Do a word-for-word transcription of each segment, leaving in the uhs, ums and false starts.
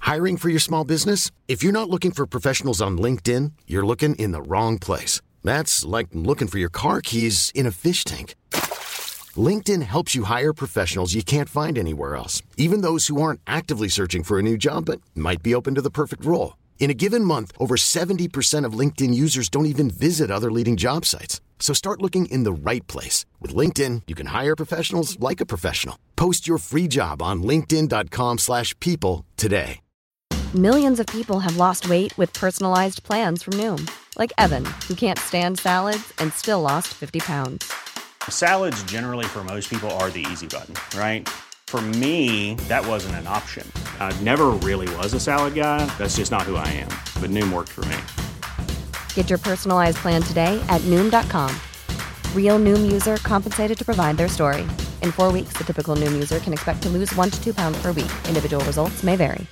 Hiring for your small business? If you're not looking for professionals on LinkedIn, you're looking in the wrong place. That's like looking for your car keys in a fish tank. LinkedIn helps you hire professionals you can't find anywhere else, even those who aren't actively searching for a new job but might be open to the perfect role. In a given month, over seventy percent of LinkedIn users don't even visit other leading job sites. So start looking in the right place. With LinkedIn, you can hire professionals like a professional. Post your free job on linkedin.com slash people today. Millions of people have lost weight with personalized plans from Noom. Like Evan, who can't stand salads and still lost fifty pounds. Salads generally for most people are the easy button, right? For me, that wasn't an option. I never really was a salad guy. That's just not who I am. But Noom worked for me. Get your personalized plan today at Noom dot com. Real Noom user compensated to provide their story. In four weeks, the typical Noom user can expect to lose one to two pounds per week. Individual results may vary.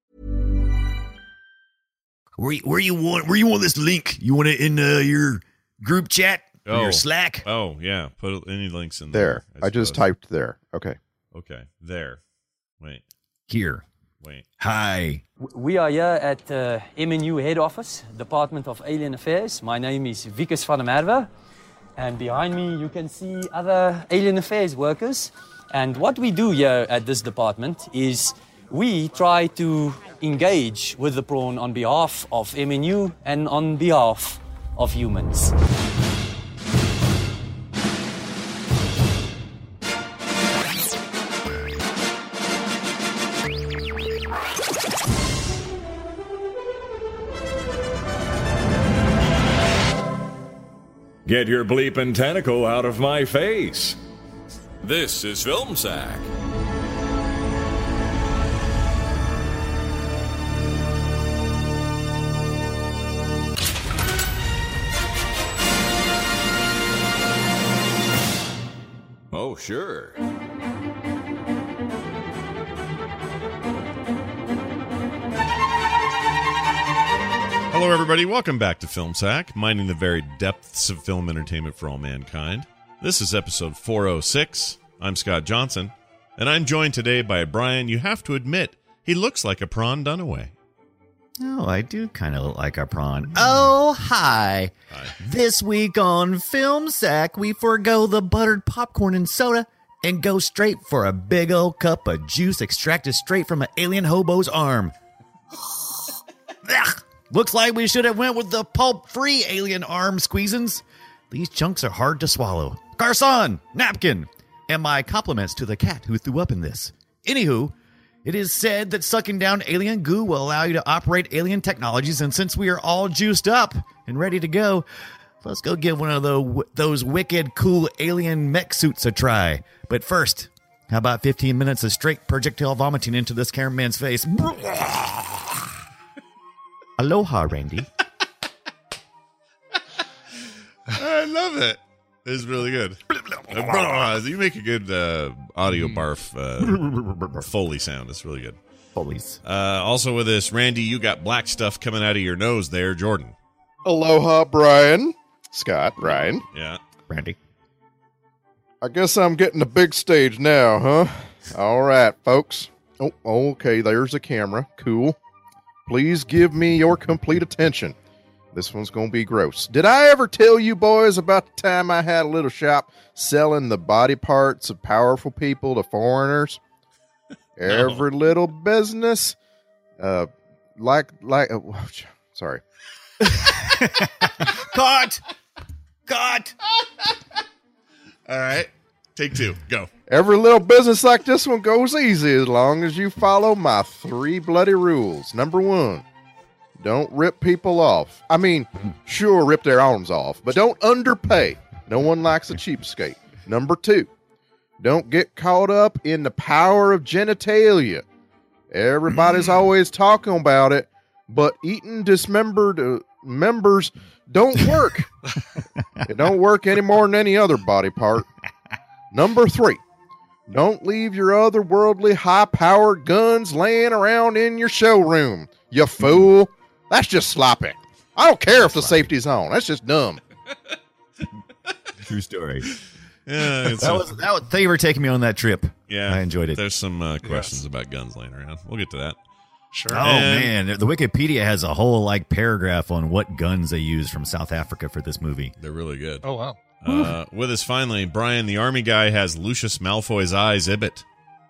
Where you, where you want where you want this link? You want it in uh, your group chat or Oh. your Slack? Oh, yeah. Put any links in there. There. I just typed there. Okay. Okay. There. Wait. Here. Wait. Hi. We are here at uh, M N U head office, Department of Alien Affairs. My name is Wikus van der Merwe, and behind me you can see other Alien Affairs workers. And what we do here at this department is we try to engage with the prawn on behalf of M N U and on behalf of humans. Get your bleeping tentacle out of my face. This is Film Sack. Oh, sure. Hello, everybody. Welcome back to Film Sack, mining the very depths of film entertainment for all mankind. This is episode four oh six. I'm Scott Johnson, and I'm joined today by Brian. You have to admit, he looks like a prawn Dunaway. Oh, I do kind of look like a prawn. Oh, hi. Hi. This week on Film Sack, we forego the buttered popcorn and soda and go straight for a big old cup of juice extracted straight from an alien hobo's arm. Ugh. Looks like we should have went with the pulp-free alien arm squeezins. These chunks are hard to swallow. Garcon, napkin, and my compliments to the cat who threw up in this. Anywho, it is said that sucking down alien goo will allow you to operate alien technologies, and since we are all juiced up and ready to go, let's go give one of the, those wicked cool alien mech suits a try. But first, how about fifteen minutes of straight projectile vomiting into this cameraman's face? Aloha, Randy. I love it. It's really good. You make a good uh, audio barf uh, Foley sound. It's really good. Foley's. Uh, also with us, Randy, you got black stuff coming out of your nose there. Jordan. Aloha, Brian. Scott, Ryan. Yeah. Randy. I guess I'm getting the big stage now, huh? All right, folks. Oh, okay, there's a camera. Cool. Please give me your complete attention. This one's going to be gross. Did I ever tell you boys about the time I had a little shop selling the body parts of powerful people to foreigners? No. Every little business, uh, like, like, uh, sorry. Cut! Cut! All right. Take two. Go. Every little business like this one goes easy as long as you follow my three bloody rules. Number one, don't rip people off. I mean, sure, rip their arms off, but don't underpay. No one likes a cheapskate. Number two, don't get caught up in the power of genitalia. Everybody's always talking about it, but eating dismembered uh, members don't work. It don't work any more than any other body part. Number three, don't leave your otherworldly high-powered guns laying around in your showroom, you fool. That's just sloppy. I don't care if the safety's on. That's just dumb. True story. Yeah, it's that a, was that was, thank you for taking me on that trip. yeah, I enjoyed it. There's some uh, questions yes. about guns laying around. We'll get to that. Sure. Oh And- man, the Wikipedia has a whole like paragraph on what guns they used from South Africa for this movie. They're really good. Oh, wow. Uh, with us finally, Brian, the army guy, has Lucius Malfoy's eyes. Ibit.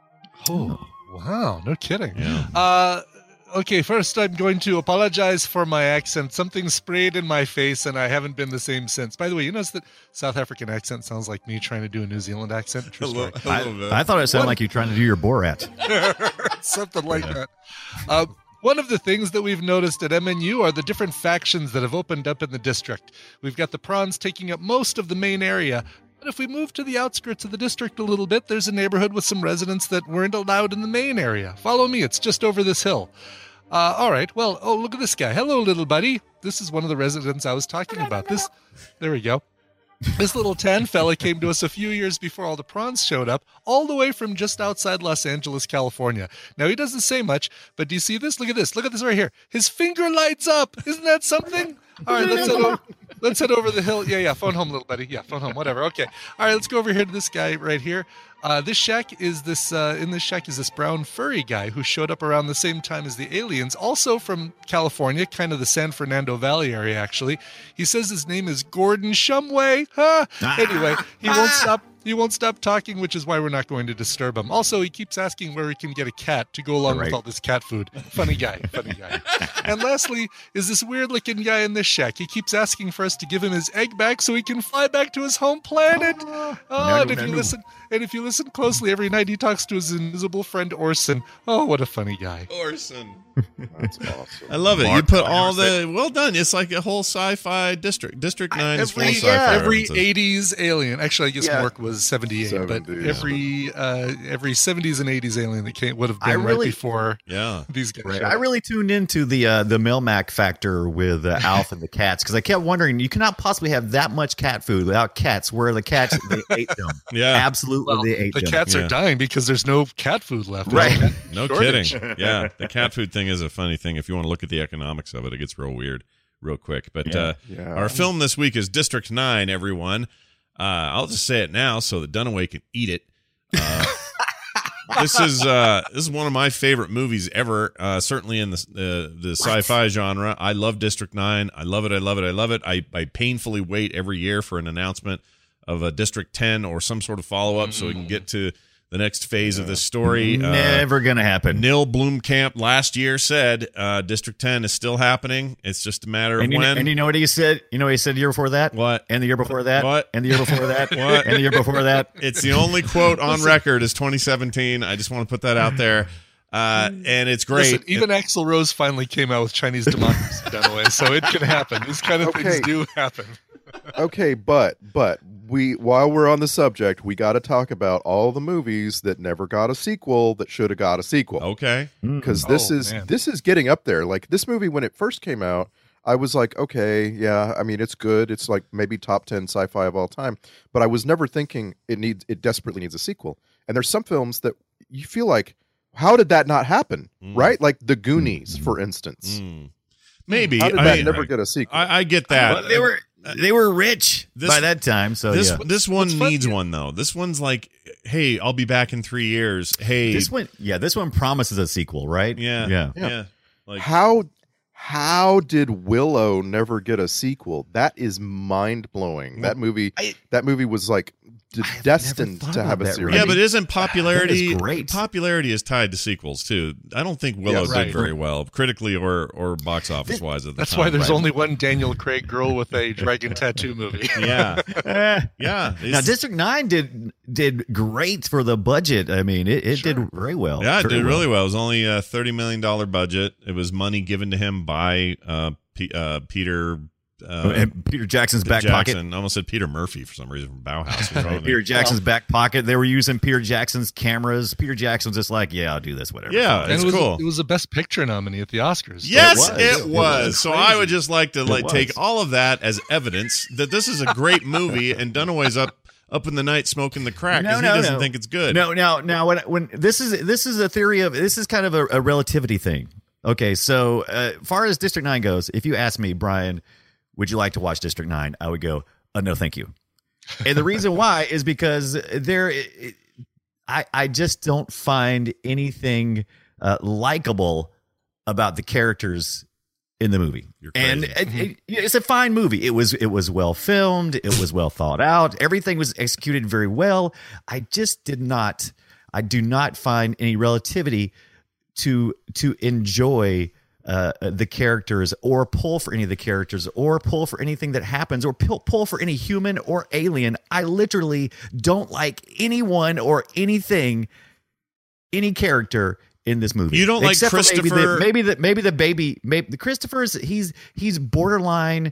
Oh, wow. No kidding. Yeah. Uh, okay, first I'm going to apologize for my accent. Something sprayed in my face, and I haven't been the same since. By the way, you notice that South African accent sounds like me trying to do a New Zealand accent? True story. I, I thought it sounded like you trying to do your Borat. Something like that. Uh, one of the things that we've noticed at M N U are the different factions that have opened up in the district. We've got the prawns taking up most of the main area, but if we move to the outskirts of the district a little bit, there's a neighborhood with some residents that weren't allowed in the main area. Follow me, it's just over this hill. Uh, all right, well, oh, look at this guy. Hello, little buddy. This is one of the residents I was talking about. This, there we go. This little tan fella came to us a few years before all the prawns showed up, all the way from just outside Los Angeles, California. Now, he doesn't say much, but do you see this? Look at this. Look at this right here. His finger lights up. Isn't that something? All right, let's head over, let's head over the hill. Yeah, yeah, phone home, little buddy. Yeah, phone home, whatever. Okay. All right, let's go over here to this guy right here. Uh, this shack is this, uh, in this shack is this brown furry guy who showed up around the same time as the aliens, also from California, kind of the San Fernando Valley area, actually. He says his name is Gordon Shumway. Huh? Anyway, he won't stop. He won't stop talking, which is why we're not going to disturb him. Also, he keeps asking where he can get a cat to go along Right. with all this cat food. Funny guy, funny guy. And lastly is this weird-looking guy in this shack. He keeps asking for us to give him his egg back so he can fly back to his home planet. Oh, No, and if no, you no. listen, and if you listen closely, every night he talks to his invisible friend Orson. Oh, what a funny guy. Orson. That's awesome. I love it. Mark you put all Orson. the well done. It's like a whole sci-fi district. District Nine is full Every, of sci-fi. every references. eighties alien. Actually, I guess Yeah. Mork was seventy-eight, but seventies. every uh, every seventies and eighties alien that came would have I been right really- before Yeah. these guys. Right. showed I up. really tuned into the uh, the Melmac factor with uh, Alf and the cats because I kept wondering you cannot possibly have that much cat food without cats. Where are the cats? They ate them. Yeah. Absolutely, Well, they ate the them. cats Yeah. are dying because there's no cat food left. Right. There's No shortage. kidding. Yeah, the cat food thing is a funny thing. If you want to look at the economics of it, it gets real weird real quick. But Yeah. uh, Yeah. our film this week is District Nine. Everyone, uh, I'll just say it now so that Dunaway can eat it. Uh, this is uh, this is one of my favorite movies ever. Uh, certainly in the uh, the sci-fi genre. I love District Nine. I love it. I love it. I love it. I I painfully wait every year for an announcement of a District Ten or some sort of follow up so we can get to the next phase of this story. Uh, Never gonna happen. Neil Blomkamp last year said uh, District ten is still happening. It's just a matter of And you, when. and you know what he said? You know what he said the year before that? What? And the year before that? What? And the year before that? What? And the year before that? It's the only quote on record is twenty seventeen. I just want to put that out there. Uh, and it's great. Listen, even Axl Rose finally came out with Chinese democracy done away, so it can happen. These kind of Okay. things do happen. Okay, but but we while we're on the subject, we got to talk about all the movies that never got a sequel that should have got a sequel. Okay. Because this Oh, is man. this is getting up there. Like this movie when it first came out, I was like, okay, yeah, I mean it's good. It's like maybe top ten sci-fi of all time. But I was never thinking it needs it desperately needs a sequel. And there's some films that you feel like, how did that not happen? Mm. Right? Like The Goonies, for instance. Mm. Maybe. How did I that mean, never get a sequel? I, I get that. Well, they were they were rich This- by that time, so this yeah. this one What's funny- needs one though. This one's like, hey, I'll be back in three years. Hey, This one, yeah, this one promises a sequel, right? yeah, yeah. yeah. Like, how how did Willow never get a sequel? That is mind blowing. That movie I- that movie was like d- I've destined never thought to have about a that, series. yeah, but isn't popularity That is great. popularity is tied to sequels too? I don't think Willow Yes. did Right. critically well, critically or or box office wise at the That's time. why there's Right. only one Daniel Craig girl with a dragon tattoo movie. yeah, Eh. yeah. Now, It's- District Nine did did great for the budget. I mean, it, it did very well. Yeah, it Very did really well. It was only a thirty million dollar budget. It was money given to him by uh, P- uh, Peter uh, And Peter Jackson's back Jackson. I almost said Peter Murphy for some reason from Bauhaus. What's wrong pocket. with Peter me? Jackson's back pocket. They were using Peter Jackson's cameras. Peter Jackson's just like, yeah, I'll do this, whatever. Yeah, And it's it was, cool. it was a Best Picture nominee at the Oscars. Yes, It it was. was. It was. So Crazy. I would just like to like was. take all of that as evidence that this is a great movie, and Dunaway's up up in the night smoking the crack because No, no, he doesn't no. think it's good. No, now, now, when when this is this is a theory of this is kind of a, a relativity thing. Okay, so uh, far as District Nine goes, if you ask me, Brian, would you like to watch District Nine? I would go, uh, no, thank you. And the reason why is because there, it, I I just don't find anything uh, likable about the characters in the movie. You're and crazy. it, it, it's a fine movie. It was it was well filmed. It was well thought out. Everything was executed very well. I just did not. I do not find any relativity to to enjoy uh, the characters, or pull for any of the characters, or pull for anything that happens, or pull, pull for any human or alien. I literally don't like anyone or anything, any character in this movie. You don't like Except for Christopher? Maybe the, maybe the maybe the baby. Maybe the Christopher's. He's he's borderline,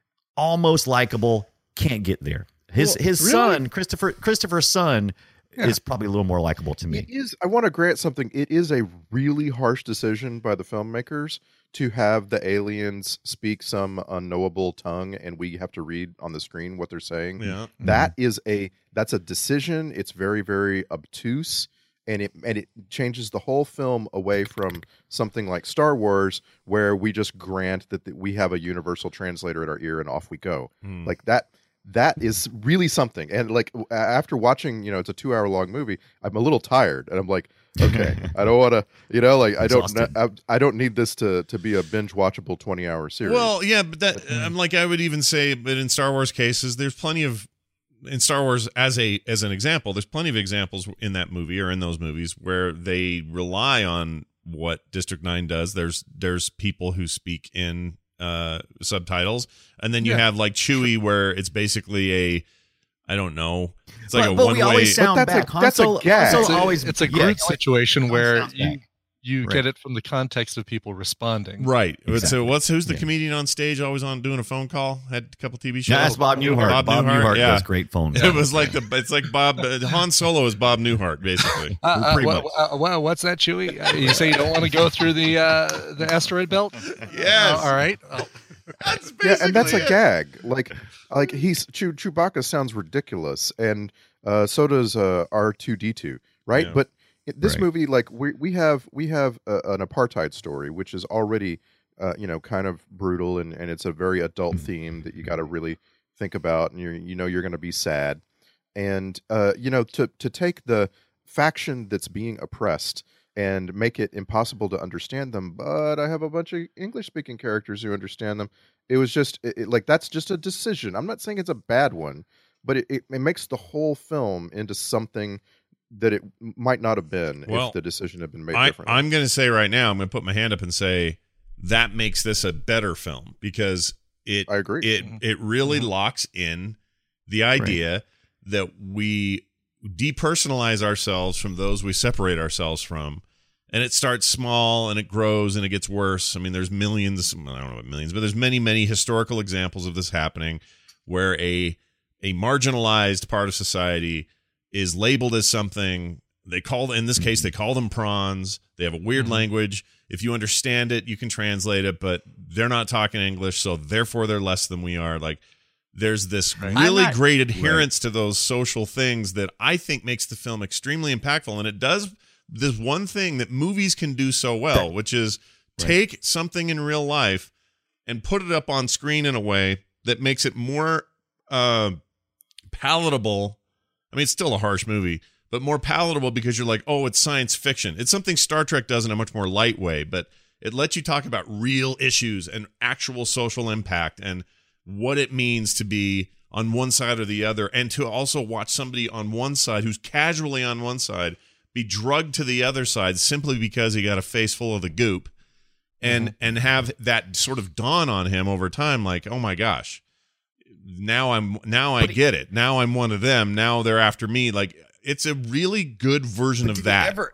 almost likable. Can't get there. His Well, his really? son, Christopher Christopher's son, Yeah. is probably a little more likable to me. It is. I want to grant something. It is a really harsh decision by the filmmakers to have the aliens speak some unknowable tongue, and we have to read on the screen what they're saying. Yeah. That is a that's a decision. It's very very obtuse, and it and it changes the whole film away from something like Star Wars, where we just grant that, that we have a universal translator at our ear and off we go. Hmm. Like that. That is really something. And like w- after watching, you know, it's a two hour long movie, I'm a little tired, and I'm like, okay, I don't want to, you know, like I don't, Exhausted. I, I don't need this to to be a binge watchable twenty hour series. Well, yeah, but that I'm like I would even say, but in Star Wars cases, there's plenty of in Star Wars as a as an example, there's plenty of examples in that movie or in those movies where they rely on what District Nine does. There's there's people who speak in uh subtitles, and then you Yeah. have like Chewie, where it's basically a I don't know, it's like but, a but one we way. always sound But that's a- back. Han that's a Solo- gag. Han It's Solo a, always it's a yeah, Groot always- situation always where sounds you back. you Right. get it from the context of people responding. Right. Exactly. So what's who's the Yeah. comedian on stage always on doing a phone call? Had a couple T V shows. Yeah, that's Bob Newhart. Bob, Bob, Newhart. Newhart yeah. does great phone. It was like the it's like Bob uh, Han Solo is Bob Newhart basically. Uh, uh, Pretty wha- much. uh, wha- what's that, Chewie? Uh, you say you don't want to go through the uh, the asteroid belt? Yes. Uh, all right. Oh, That's yeah, and that's a basically it. gag. Like like he's Chew, Chewbacca sounds ridiculous, and uh, so does uh, R two D two, right? Yeah. But it- this Right. movie, like we we have we have a, an apartheid story, which is already uh, you know kind of brutal, and, and it's a very adult theme that you got to really think about, and you you know you're going to be sad, and uh, you know to to take the faction that's being oppressed and make it impossible to understand them, but I have a bunch of English speaking characters who understand them. It was just it, it- like that's just a decision. I'm not saying it's a bad one, but it, it, it makes the whole film into something that it might not have been Well, if the decision had been made I, differently. I'm going to say right now, I'm going to put my hand up and say that makes this a better film because it I agree. it it really locks in the idea that we depersonalize ourselves from those we separate ourselves from, and it starts small and it grows and it gets worse. I mean, there's millions, I don't know what millions, but there's many many historical examples of this happening where a a marginalized part of society is labeled as something. They call, in this case, they call them prawns. They have a weird language. If you understand it, you can translate it, but they're not talking English, so therefore they're less than we are. Like, there's this I'm really not- great adherence to those social things that I think makes the film extremely impactful. And it does this one thing that movies can do so well, which is take something in real life and put it up on screen in a way that makes it more uh, palatable. I mean, it's still a harsh movie, but more palatable because you're like, oh, it's science fiction. It's something Star Trek does in a much more light way, but it lets you talk about real issues and actual social impact and what it means to be on one side or the other, and to also watch somebody on one side who's casually on one side be drugged to the other side simply because he got a face full of the goop, and Mm-hmm. and have that sort of dawn on him over time, like, oh my gosh, now I'm now I But he- get it. Now I'm one of them. Now they're after me. Like, it's a really good version But of did that. you ever-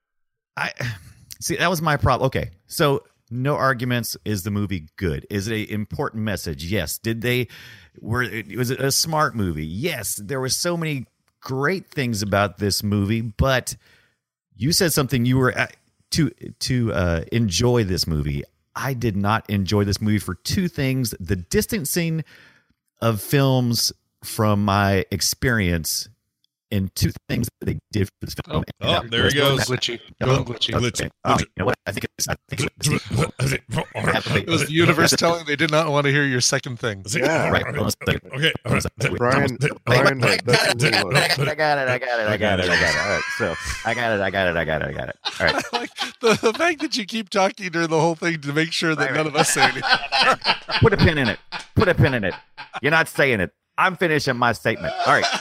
I see that was my problem. Okay, so no arguments. Is the movie good? Is it an important message? Yes. Did they? Were it was it a smart movie? Yes. There were so many great things about this movie, but you said something. You were at, to to uh, enjoy this movie. I did not enjoy this movie for two things: the distancing of films from my experience in two things that they did for this film. Oh, oh there he goes. Glitchy. Going glitchy. Glitchy. Oh, you know what? I think it's. I think it's It was the universe telling they did not want to hear your second thing. Yeah. right. hold on a second. Okay. All right. Brian, Brian, that's a I little- got it. I got it. I got it. I got it. I got it. All right. So I got it. I got it. I got it. I got it. All right. Like the, the fact that you keep talking during the whole thing to make sure that Right, none right. of us say anything. Put a pin in it. Put a pin in it. You're not saying it. I'm finishing my statement. All right.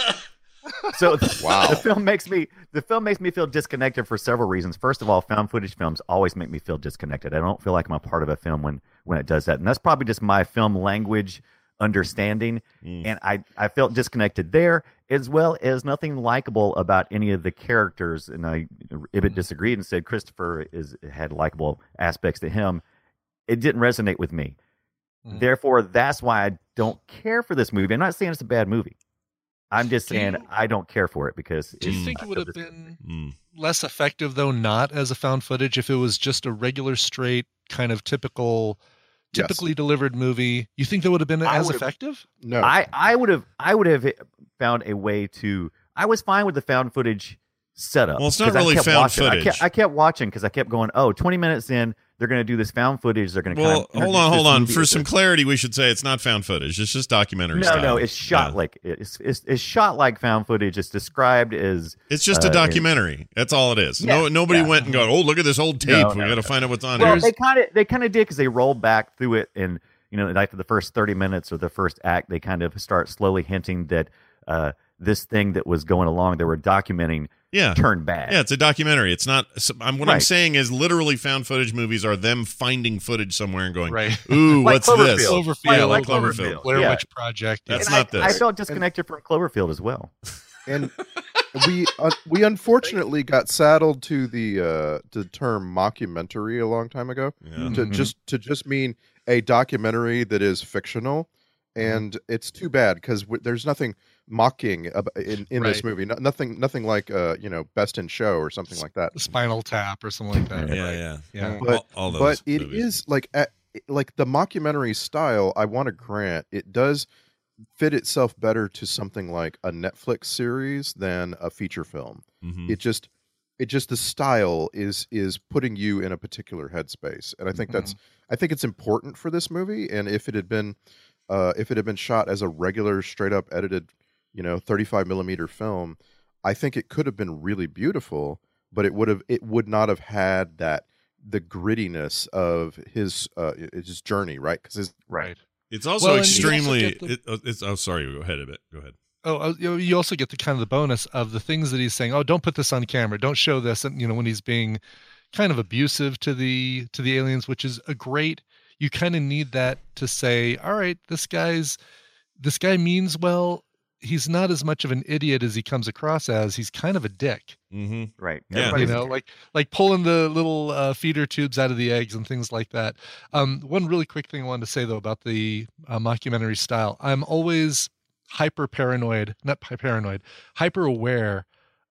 So Wow. the film makes me the film makes me feel disconnected for several reasons. First of all, found footage films always make me feel disconnected. I don't feel like I'm a part of a film when when it does that, and that's probably just my film language understanding. Mm. And I I felt disconnected there, as well as nothing likable about any of the characters. And I Ibit disagreed and said Christopher is had likable aspects to him. It didn't resonate with me. Mm. Therefore, that's why I don't care for this movie. I'm not saying it's a bad movie. I'm just Do saying you- I don't care for it because. Do you it's- think I it would feel have dis- been Mm. less effective, though, not as a found footage, if it was just a regular, straight, kind of typical, Yes. typically delivered movie? You think that would have been I as would've- effective? No. I I would have I would have found a way to. I was fine with the found footage setup. Well, it's not 'cause I really kept found watching. I footage. kept, I kept watching because I kept going. Oh, twenty minutes in, they're going to do this found footage. They're going to Well, kind of hold on, hold on. For It's some clarity, we should say it's not found footage. It's just documentary no, style. no, it's shot Yeah. like it's, it's it's shot like found footage. It's described as It's just uh, a documentary. That's all it is. no, Yeah, nobody yeah. went and go, "Oh, look at this old tape. No, we no, got to no. find out what's on Well, here." they kind of they kind of did because they rolled back through it, and you know, like the first thirty minutes or the first act, they kind of start slowly hinting that uh, this thing that was going along, they were documenting, Yeah. turned bad. Yeah, it's a documentary. It's not. so- I'm, what I'm Right. saying is, literally, found footage movies are them finding footage somewhere and going, Right. "Ooh, Like what's this?" Cloverfield. Cloverfield, Yeah, like Cloverfield, Cloverfield. Blair Yeah. Witch Project. That's And not I, this. I felt disconnected from Cloverfield as well. and we uh, we unfortunately got saddled to the uh, the term mockumentary a long time ago Yeah. to Mhm. just to just mean a documentary that is fictional, and it's too bad because w- there's nothing mocking ab- in, in this Right. movie. No, nothing nothing like uh you know Best in Show or something like that. Spinal Tap or something like that. Yeah, yeah. Yeah. But all, all those but it movies. is like at, like the mockumentary style. I want to grant it does fit itself better to something like a Netflix series than a feature film. Mhm. It just it just the style is is putting you in a particular headspace, and I think that's I think it's important for this movie. And if it had been uh, if it had been shot as a regular, straight up edited, you know, thirty-five millimeter film, I think it could have been really beautiful. But it would have it would not have had that the grittiness of his uh, his journey, right? Because his Right. It's also Well, and you also extremely. get the- it, uh, it's. Oh, sorry. Go ahead a bit. Go ahead. Oh, uh, you know, you also get the kind of the bonus of the things that he's saying. Oh, don't put this on camera. Don't show this. And you know, when he's being kind of abusive to the to the aliens, which is a great. You kind of need that to say, all right, this guy's this guy means well. He's not as much of an idiot as he comes across as. He's kind of a dick. Mm-hmm. Right. Yeah. You Everybody's- know, like like pulling the little uh, feeder tubes out of the eggs and things like that. Um, one really quick thing I wanted to say though about the uh, mockumentary style, I'm always hyper paranoid, not hy- paranoid, hyper aware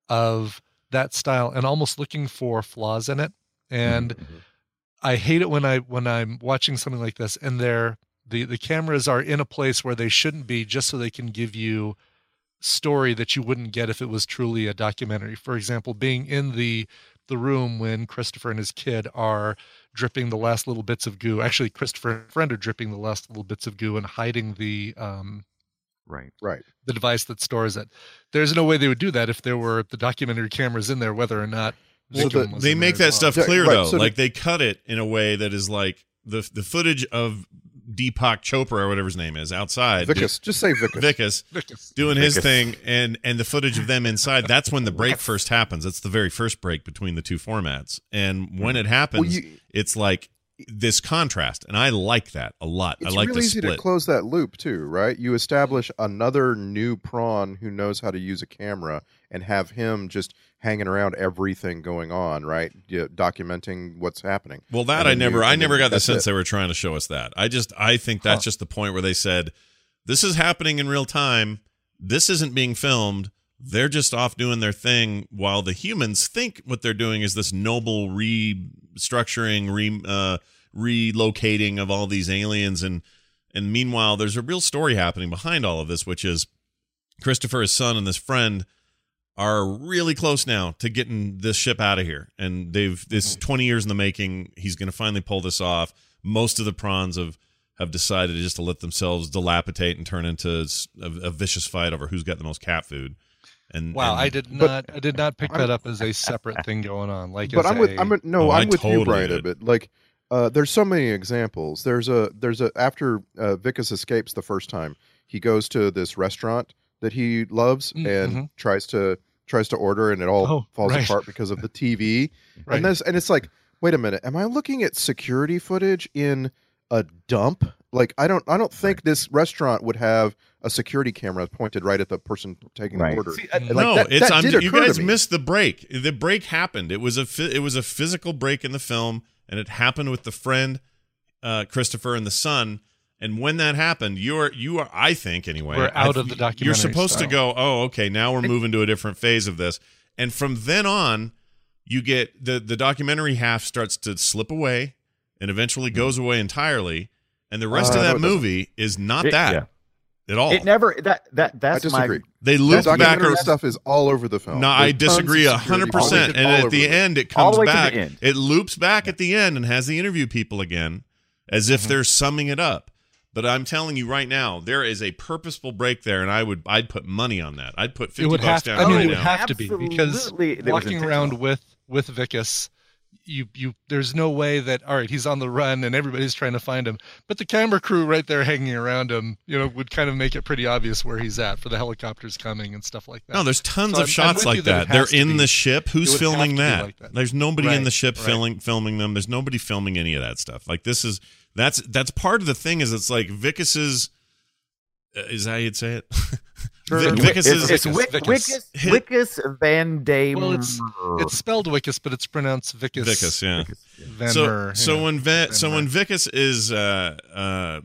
of that style and almost looking for flaws in it. And I hate it when I when I'm watching something like this and they're the the cameras are in a place where they shouldn't be, just so they can give you story that you wouldn't get if it was truly a documentary. For example, being in the the room when Christopher and his kid are dripping the last little bits of goo. Actually, Christopher and his friend are dripping the last little bits of goo and hiding the um Right. right. the device that stores it. There's no way they would do that if there were the documentary cameras in there, whether or not Well, Victim the- was They in make there that as well. stuff Yeah, clear right, though. so the- like they cut it in a way that is like the the footage of Deepak Chopra or whatever his name is outside. Vicus, just say Vicus. Vicus Vicus. doing his Vicus. thing, and and the footage of them inside. That's when the break first happens. That's the very first break between the two formats. And when it happens, Well, you- it's like this contrast, and I like that a lot. It's I like really the easy split. to close that loop too, right? You establish another new prawn who knows how to use a camera and have him just hanging around everything going on, right? Yeah, documenting what's happening. Well, that And I then never, you- I and then never got the that's sense it. they were trying to show us that. I just, I think that's Huh. just the point where they said, "This is happening in real time. This isn't being filmed. They're just off doing their thing, while the humans think what they're doing is this noble restructuring, re, uh, relocating of all these aliens." And and meanwhile, there's a real story happening behind all of this, which is Christopher, his son, and this friend are really close now to getting this ship out of here. And they've this Mm-hmm. twenty years in the making. He's going to finally pull this off. Most of the prawns have, have decided just to let themselves dilapidate and turn into a, a vicious fight over who's got the most cat food. And Wow, and, I did not I did not pick that up as a separate thing going on. Like, But as I'm with a- I'm with, no, Oh, I I'm with totally you, Brian, a did. bit. Like, uh, there's so many examples. There's a there's a after uh, Vicus escapes the first time, he goes to this restaurant that he loves Mm, and mhm. tries to tries to order, and it all Oh, falls right. apart because of the T V. Right. And this and it's like, wait a minute, am I looking at security footage in a dump? Like, I don't I don't think this restaurant would have a security camera pointed right at the person taking Right. the order. See, I- And, like, no, that- it's that I'm, did you occur to guys me. missed the break. The break happened. It was a phy- it was a physical break in the film, and it happened with the friend uh, Christopher and the son. And when that happened, you're you are I think anyway. We're out I- of the documentary You're supposed to style. go, oh, okay, now we're moving to a different phase of this. And from then on, you get the the documentary half starts to slip away, and eventually goes away entirely. And the rest Uh, of no, that it doesn't. movie is not It- that yeah. at all. It never that that I that's my disagree. they The loop back. documentary Or, stuff is all over the film. no, I There's tons of disagree a security hundred percent. footage And all at over the the- end, it All comes the way to the back. end. It loops back at the end and has the interview people again, as if they're summing it up. But I'm telling you right now, there is a purposeful break there, and I would I'd put money on that. I'd put fifty it would bucks have to, down I mean, right it would now. have to be because Absolutely, it was walking intentional. around with with Vicus, you you there's no way that all right, he's on the run and everybody's trying to find him, but the camera crew right there hanging around him, you know, would kind of make it pretty obvious where he's at for the helicopters coming and stuff like that. No, there's tons So of I'm- I'm shots with like you that it that. They're has to in be- the ship. it Who's would filming have to be that? like that. There's nobody in Right, the ship right. filming filming them. There's nobody filming any of that stuff. Like this is that's that's part of the thing. Is it's like Vicus's uh, is that how you'd say it? Vic- It's, Vicus's it's Vicus, Wick, Vicus. Wickus, Hit- Wickus Van Dame. Well, it's it's spelled Vicus, but it's pronounced Vicus. Vicus, yeah. Van so Mer, so yeah. when Vi- Van so Mer. when Vicus is uh uh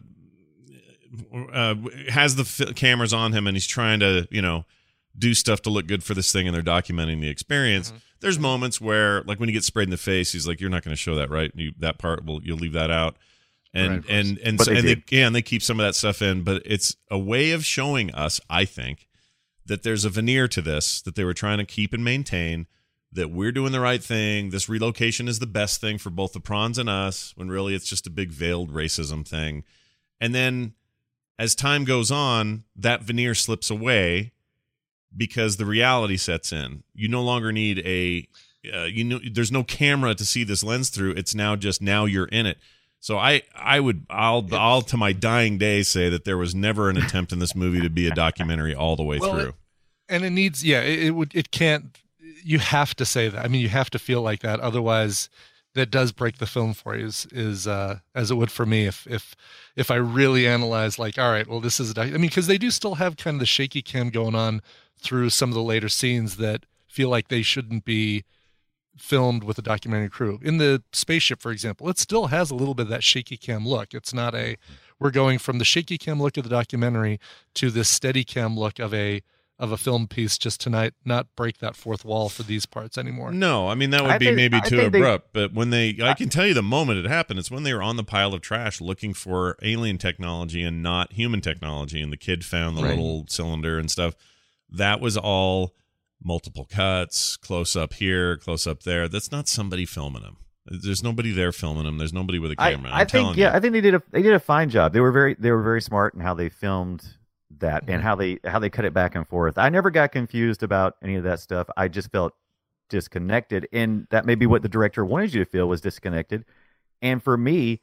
uh has the f- cameras on him and he's trying to you know do stuff to look good for this thing and they're documenting the experience. Mm-hmm. There's moments where like when he gets sprayed in the face, he's like, "You're not going to show that, right? You, that part will you'll leave that out." And Right, of course. and and But so, they and they did. yeah, and they keep some of that stuff in, but it's a way of showing us, I think, that there's a veneer to this that they were trying to keep and maintain, that we're doing the right thing. This relocation is the best thing for both the prawns and us, when really it's just a big veiled racism thing. And then as time goes on, that veneer slips away because the reality sets in. You no longer need a uh, you know there's no camera to see this lens through. It's now just now you're in it. So I, I would I'll I'll to my dying day say that there was never an attempt in this movie to be a documentary all the way Well, through. and it needs yeah it, it would it can't you have to say that. I mean, you have to feel like that, otherwise that does break the film for you, is, is uh as it would for me if if if I really analyze like, all right, well, this is a doc- I mean, because they do still have kind of the shaky cam going on through some of the later scenes that feel like they shouldn't be filmed with a documentary crew. In the spaceship, for example, it still has a little bit of that shaky cam look. It's not a we're going from the shaky cam look of the documentary to this steady cam look of a of a film piece, just to not not break that fourth wall for these parts anymore. No, I mean that would I be think- maybe I too think they- abrupt. But when they, I can tell you the moment it happened. It's when they were on the pile of trash looking for alien technology and not human technology, and the kid found the Right. little cylinder and stuff. That was all multiple cuts, close up here, close up there. That's not somebody filming them. There's nobody there filming them. There's nobody with a I, camera. I I'm think telling yeah, you. I think they did a they did a fine job. They were very they were very smart in how they filmed that and how they how they cut it back and forth. I never got confused about any of that stuff. I just felt disconnected, and that may be what the director wanted you to feel, was disconnected. And for me,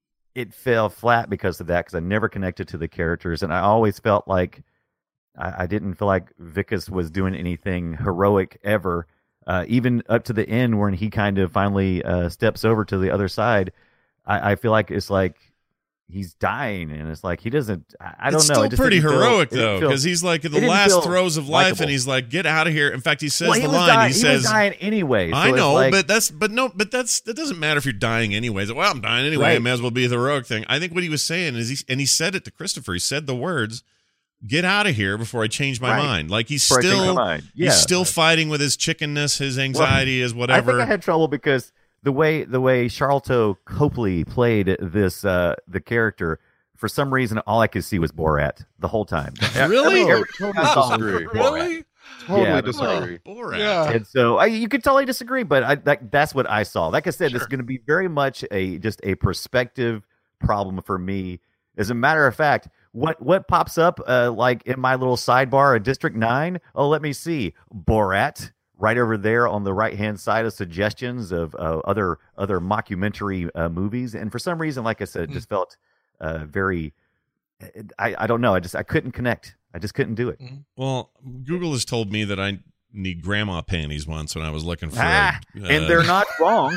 it fell flat because of that, because I never connected to the characters, and I always felt like I, I didn't feel like Vicus was doing anything heroic ever. Uh, even up to the end when he kind of finally uh, steps over to the other side, I, I feel like it's like he's dying, and it's like he doesn't. I, I don't it's know. still It just pretty didn't feel- heroic it didn't though, feel- because he's like in it the didn't last feel throes of life, likable. and he's like, "Get out of here!" In fact, he says Well, he the was line. dying, he he says, was dying anyway. So I it's know, like- but that's but no, but that's that doesn't matter if you're dying anyways. Well, I'm dying anyway. Right. It may as well be the heroic thing. I think what he was saying is he and he said it to Christopher. He said the words, "Get out of here before I change my Right. mind." Like he's Before I change my still mind. Yeah. he's still fighting with his chickenness, his anxiety, his whatever. I think I had trouble because the way the way Charlton Copley played this uh, the character, for some reason all I could see was Borat the whole time. Really? Every- every- Totally disagree. Really? Totally Yeah, disagree. Oh, Borat. Yeah. And so I, you could totally disagree, but I, that, that's what I saw. Like I said, Sure. it's going to be very much a just a perspective problem for me. As a matter of fact, what what pops up uh, like in my little sidebar of District nine? Oh, let me see. Borat, right over there on the right hand side of suggestions of uh, other other mockumentary uh, movies. And for some reason, like I said, it just felt uh, very. I, I don't know. I just I couldn't connect. I just couldn't do it. Well, Google has told me that I need grandma panties once when I was looking for. Ah, uh, and they're not wrong.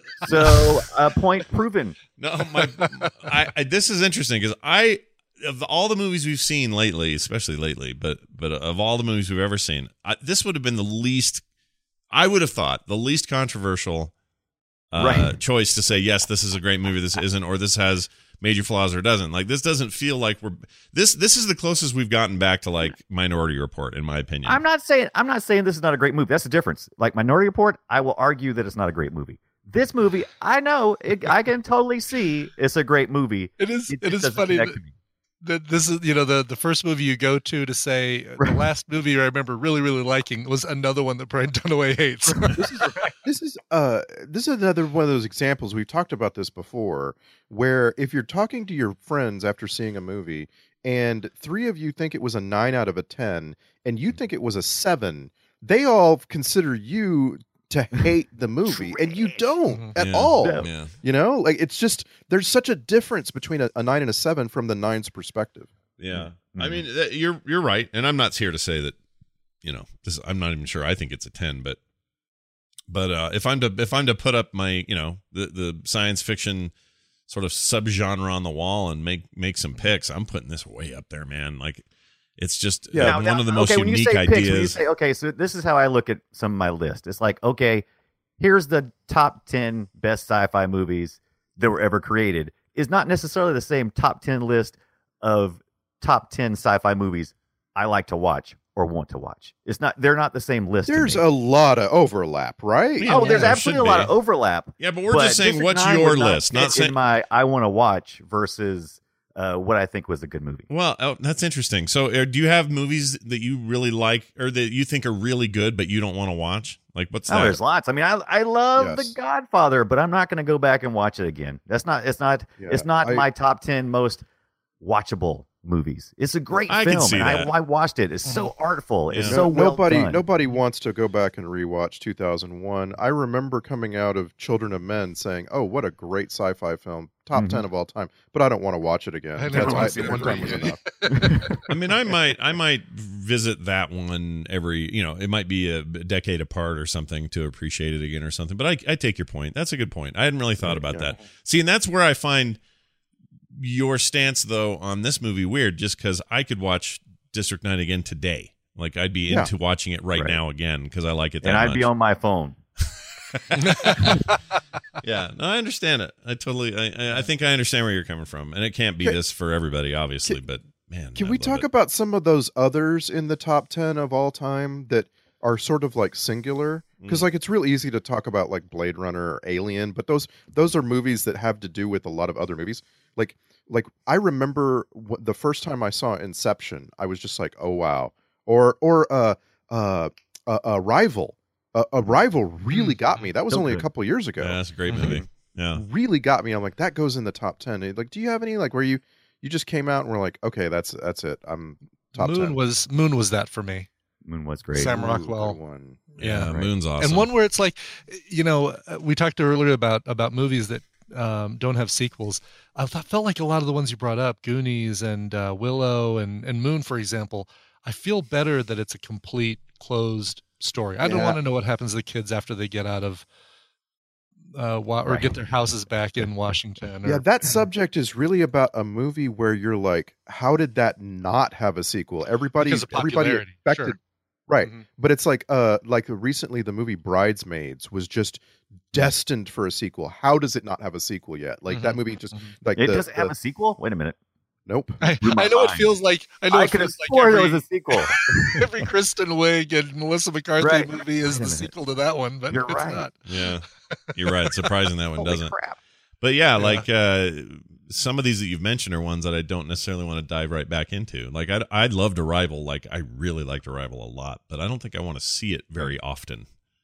So, uh, point proven. No, my, I, I this is interesting because I of all the movies we've seen lately, especially lately, but but of all the movies we've ever seen, I, this would have been the least. I would have thought the least controversial uh, Right. choice to say yes, this is a great movie, this isn't, or this has major flaws or doesn't. Like this doesn't feel like we're this. This is the closest we've gotten back to like Minority Report, in my opinion. I'm not saying I'm not saying this is not a great movie. That's the difference. Like Minority Report, I will argue that it's not a great movie. This movie, I know, it, I can totally see it's a great movie. It is. It It, just is doesn't funny connect that, to me. that this is, you know, the the first movie you go to to say the last movie I remember really really liking was another one that Brian Dunaway hates. this is this is uh this is another one of those examples. We've talked about this before, where if you're talking to your friends after seeing a movie and three of you think it was a nine out of a ten and you think it was a seven, they all consider you to hate the movie and you don't at Yeah, all. yeah. You know, like it's just there's such a difference between a, a nine and a seven from the nine's perspective. Yeah, I mean th- you're you're right, and I'm not here to say that. You know, this, I'm not even sure. I think it's a ten, but but uh, if I'm to if I'm to put up my you know the the science fiction sort of subgenre on the wall and make make some picks, I'm putting this way up there, man. Like it's just Yeah. uh, Now- one now, of the most okay, when you unique say picks, when you ideas. say, okay, so this is how I look at some of my list. It's like, okay, here's the top ten best sci-fi movies that were ever created. Is not necessarily the same top ten list of top ten sci-fi movies I like to watch or want to watch. It's not. They're not the same list. to There's me. a lot of overlap, right? Yeah, oh, there's there absolutely a should lot be. of overlap. Yeah, but we're just saying District what's nine your would not list, not fit saying- in my I want to watch versus uh, what I think was a good movie. Well, oh, that's interesting. So, uh, do you have movies that you really like or that you think are really good but you don't want to watch? Like, what's Oh, that? there's lots. I mean, I I love Yes. The Godfather, but I'm not going to go back and watch it again. That's not. It's not. Yeah, it's not I- my top ten most watchable movies. It's a great I can film, see and that. I, I watched it. It's so artful. It's Yeah. so No- well nobody done. nobody wants to go back and rewatch two thousand one. I remember coming out of Children of Men saying, "Oh, what a great sci-fi film, top Mhm. ten of all time," but I don't want to watch it again. I never That's- want I- to see that one time was again. enough. I mean, I might, I might visit that one every, you know, it might be a decade apart or something to appreciate it again or something. But I, I take your point. That's a good point. I hadn't really thought about Yeah. that. See, and that's where I find your stance though on this movie weird, just because I could watch District nine again today. Like I'd be Yeah. into watching it right, Right. now again because I like it that and I'd much. be on my phone. Yeah, no, I understand it. I totally, I, I- I think I understand where you're coming from, and it can't be Can- this for everybody, obviously. But man, Can I we love talk it. about some of those others in the top ten of all time that are sort of like singular? Because Mm. like it's real easy to talk about like Blade Runner or Alien, but those those are movies that have to do with a lot of other movies. Like like I remember wh- the first time I saw Inception, I was just like, oh wow. Or or uh uh uh, uh Rival. Uh, Arrival really got me. That was So only a good. couple years ago. Yeah, that's a great movie. Yeah. Really got me. I'm like, that goes in the top ten. Like, do you have any like where you you just came out and were like, okay, that's that's it. I'm top Moon ten. was Moon was that for me. Moon was great. Sam Ooh, Rockwell. good one. Yeah. Right. Moon's awesome. And one where it's like, you know, uh, we talked earlier about about movies that um, don't have sequels. I thought, felt like a lot of the ones you brought up, Goonies and uh, Willow and and Moon, for example. I feel better that it's a complete closed story. I don't Yeah. want to know what happens to the kids after they get out of uh, wa- or Right. get their houses back in Washington. Or, Yeah, that subject is really about a movie where you're like, how did that not have a sequel? Everybody, Because of everybody popularity, expected, sure. right? Mhm. But it's like, uh, like recently the movie Bridesmaids was just destined for a sequel. How does it not have a sequel yet? Like that Mhm. movie just Mhm. like It the, doesn't have the- a sequel. Wait a minute. nope. I, Blew my I know it mind. feels like I know I it could have feels like sworn every, there was a sequel. every Kristen Wiig and Melissa McCarthy Right. movie is Wait a the minute. sequel to that one, but You're it's right. not. Yeah, you're right. It's surprising that one Holy doesn't. crap. But yeah, Yeah. like uh, some of these that you've mentioned are ones that I don't necessarily want to dive right back into. Like I I loved Arrival, like I really liked Arrival a lot, but I don't think I want to see it very often.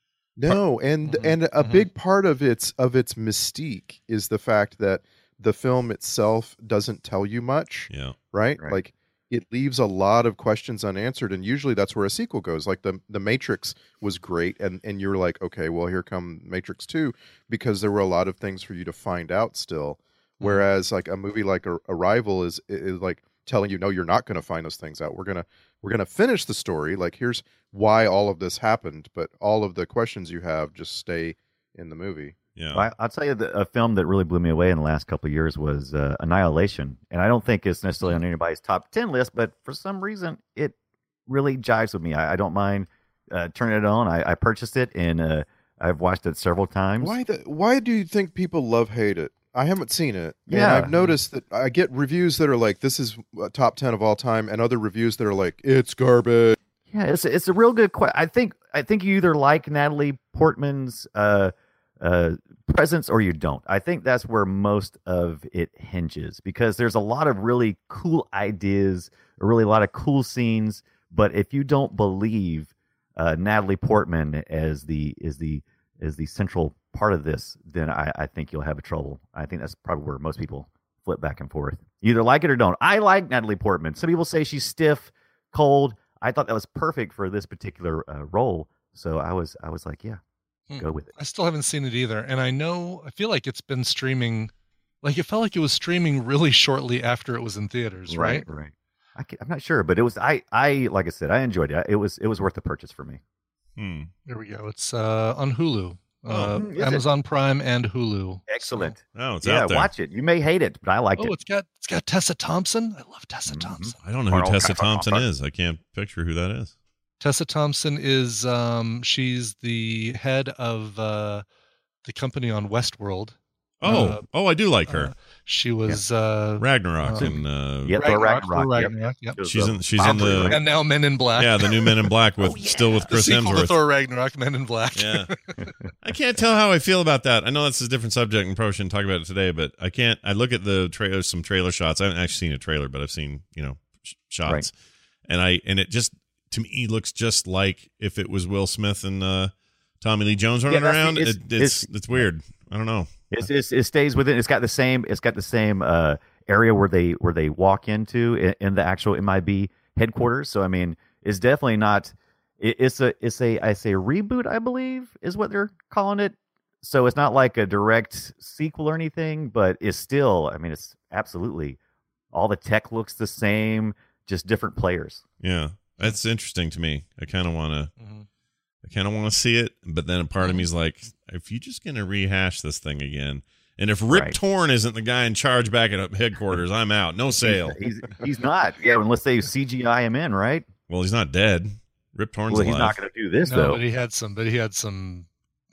No, and Mhm, and a mhm. big part of its of its mystique is the fact that the film itself doesn't tell you much, Yeah. right? Right. Like it leaves a lot of questions unanswered, and usually that's where a sequel goes. Like the the Matrix was great, and and you're like, okay, well here come Matrix two, because there were a lot of things for you to find out still. Whereas like a movie like Ar- Arrival is is like telling you, no, you're not going to find those things out. We're gonna we're gonna finish the story. Like here's why all of this happened, but all of the questions you have just stay in the movie. Yeah. Well, I, I'll tell you, the, a film that really blew me away in the last couple of years was uh, Annihilation, and I don't think it's necessarily on anybody's top ten list, but for some reason it really jives with me. I, I don't mind uh, turning it on. I, I purchased it, and uh, I've watched it several times. Why the why do you think people love hate it? I haven't seen it. Yeah. And I've noticed that I get reviews that are like, this is a top ten of all time, and other reviews that are like, it's garbage. Yeah, it's it's a real good question. I think I think you either like Natalie Portman's uh, uh, presence or you don't. I think that's where most of it hinges, because there's a lot of really cool ideas, really a lot of cool scenes. But if you don't believe uh, Natalie Portman as the is the is the central part of this, then I, I think you'll have a trouble. I think that's probably where most people flip back and forth. You either like it or don't. I like Natalie Portman. Some people say she's stiff, cold. I thought that was perfect for this particular uh, role. So I was I was like, yeah, Hmm. go with it. I still haven't seen it either, and I know I feel like it's been streaming. Like it felt like it was streaming really shortly after it was in theaters, right? Right. I can, I'm not sure, but it was I I like I said, I enjoyed it. It was it was worth the purchase for me. Hmm. There we go. It's uh, on Hulu, uh, Hmm, is it? Amazon Prime, and Hulu. Excellent. Oh, it's Yeah, out there. watch it. You may hate it, but I liked Oh, it. it's got it's got Tessa Thompson. I love Tessa Mhm. Thompson. I don't know who Carl Tessa Carl Thompson Carl. is. I can't picture who that is. Tessa Thompson is um, she's the head of uh, the company on Westworld. Oh, Uh, oh, I do like her. Uh, she was uh, Ragnarok uh, and uh, Yeah, Thor Ragnarok, Ragnarok. Thor yep. Ragnarok, yep. It was she's a in she's in Valkyrie, the right? and now Men in Black. yeah the new Men in Black with Oh, yeah. still with the Chris sequel to Hemsworth. Thor Ragnarok, Men in Black. Yeah, I can't tell how I feel about that. I know that's a different subject and probably shouldn't talk about it today, but I can't. I look at the trailers, some trailer shots. I haven't actually seen a trailer, but I've seen you know sh- shots, Right. and I and it just to me looks just like if it was Will Smith and uh, Tommy Lee Jones running Yeah, that's- around. it's- it, it's, it's it's- weird. I don't know. It's, it's, it stays within. It's got the same. It's got the same uh, area where they where they walk into in, in the actual M I B headquarters. So I mean, it's definitely not. It, it's a it's a I say reboot, I believe, is what they're calling it. So it's not like a direct sequel or anything, but it's still. I mean, it's absolutely all the tech looks the same, just different players. Yeah, that's interesting to me. I kind of want to. Mhm. I kind of want to see it, but then a part of me is like, if you're just going to rehash this thing again, and if Rip Right. Torn isn't the guy in charge back at headquarters, I'm out. No sale. He's he's not. Yeah, unless they C G I him in, right? Well, he's not dead. Rip Torn's Well, he's alive. not going to do this No, though. but he had some. But he had some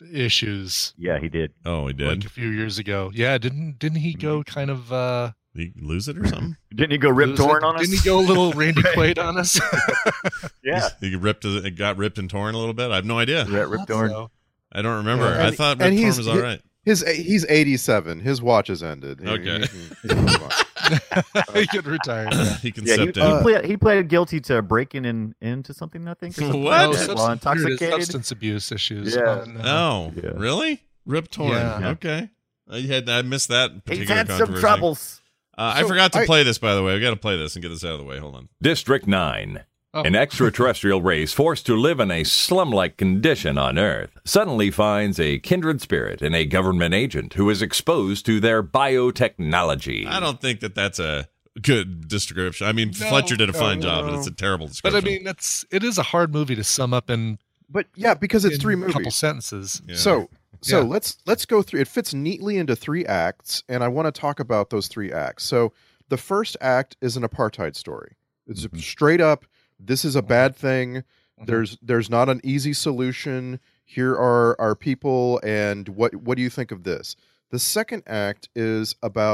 issues Yeah, he did. Oh, he like did. a few years ago. Yeah, didn't didn't he go kind of uh, Did he lose it or something? Didn't he go Rip lose Torn it? on us? Didn't he go a little Randy Quaid on us? Yeah, He ripped. It got ripped and torn a little bit. I have no idea. Rip, Rip Torn. So, I don't remember. Yeah, I and- thought and Rip Torn he's- was all right. His he's eighty-seven. His watch has ended. He- Okay. he can- he can move on. he could retire. he can Yeah, he, step he, down. pled, he pleaded guilty to breaking in, into something, I think. Or something What? like No, that, substance, while here it is, intoxicated. substance abuse issues. Yeah. on, uh, oh, Yeah. really? Rip Torn. Yeah. Okay. I had I missed that He's particular had some controversy. troubles. Uh, I So, forgot to I- play this, by the way. We got to play this and get this out of the way. Hold on. District nine. Oh. An extraterrestrial race forced to live in a slum-like condition on Earth suddenly finds a kindred spirit in a government agent who is exposed to their biotechnology. I don't think that that's a good description. I mean, No, Fletcher did a no, fine job, but no. it's a terrible But description. I mean, that's it is a hard movie to sum up in, But yeah, because it's in three a couple movies. sentences. Yeah. So so Yeah. let's let's go through. It fits neatly into three acts, and I want to talk about those three acts. So the first act is an apartheid story. It's Mhm. straight up. This is a bad thing. Mhm. There's there's not an easy solution. Here are our people, and what what do you think of this? The second act is about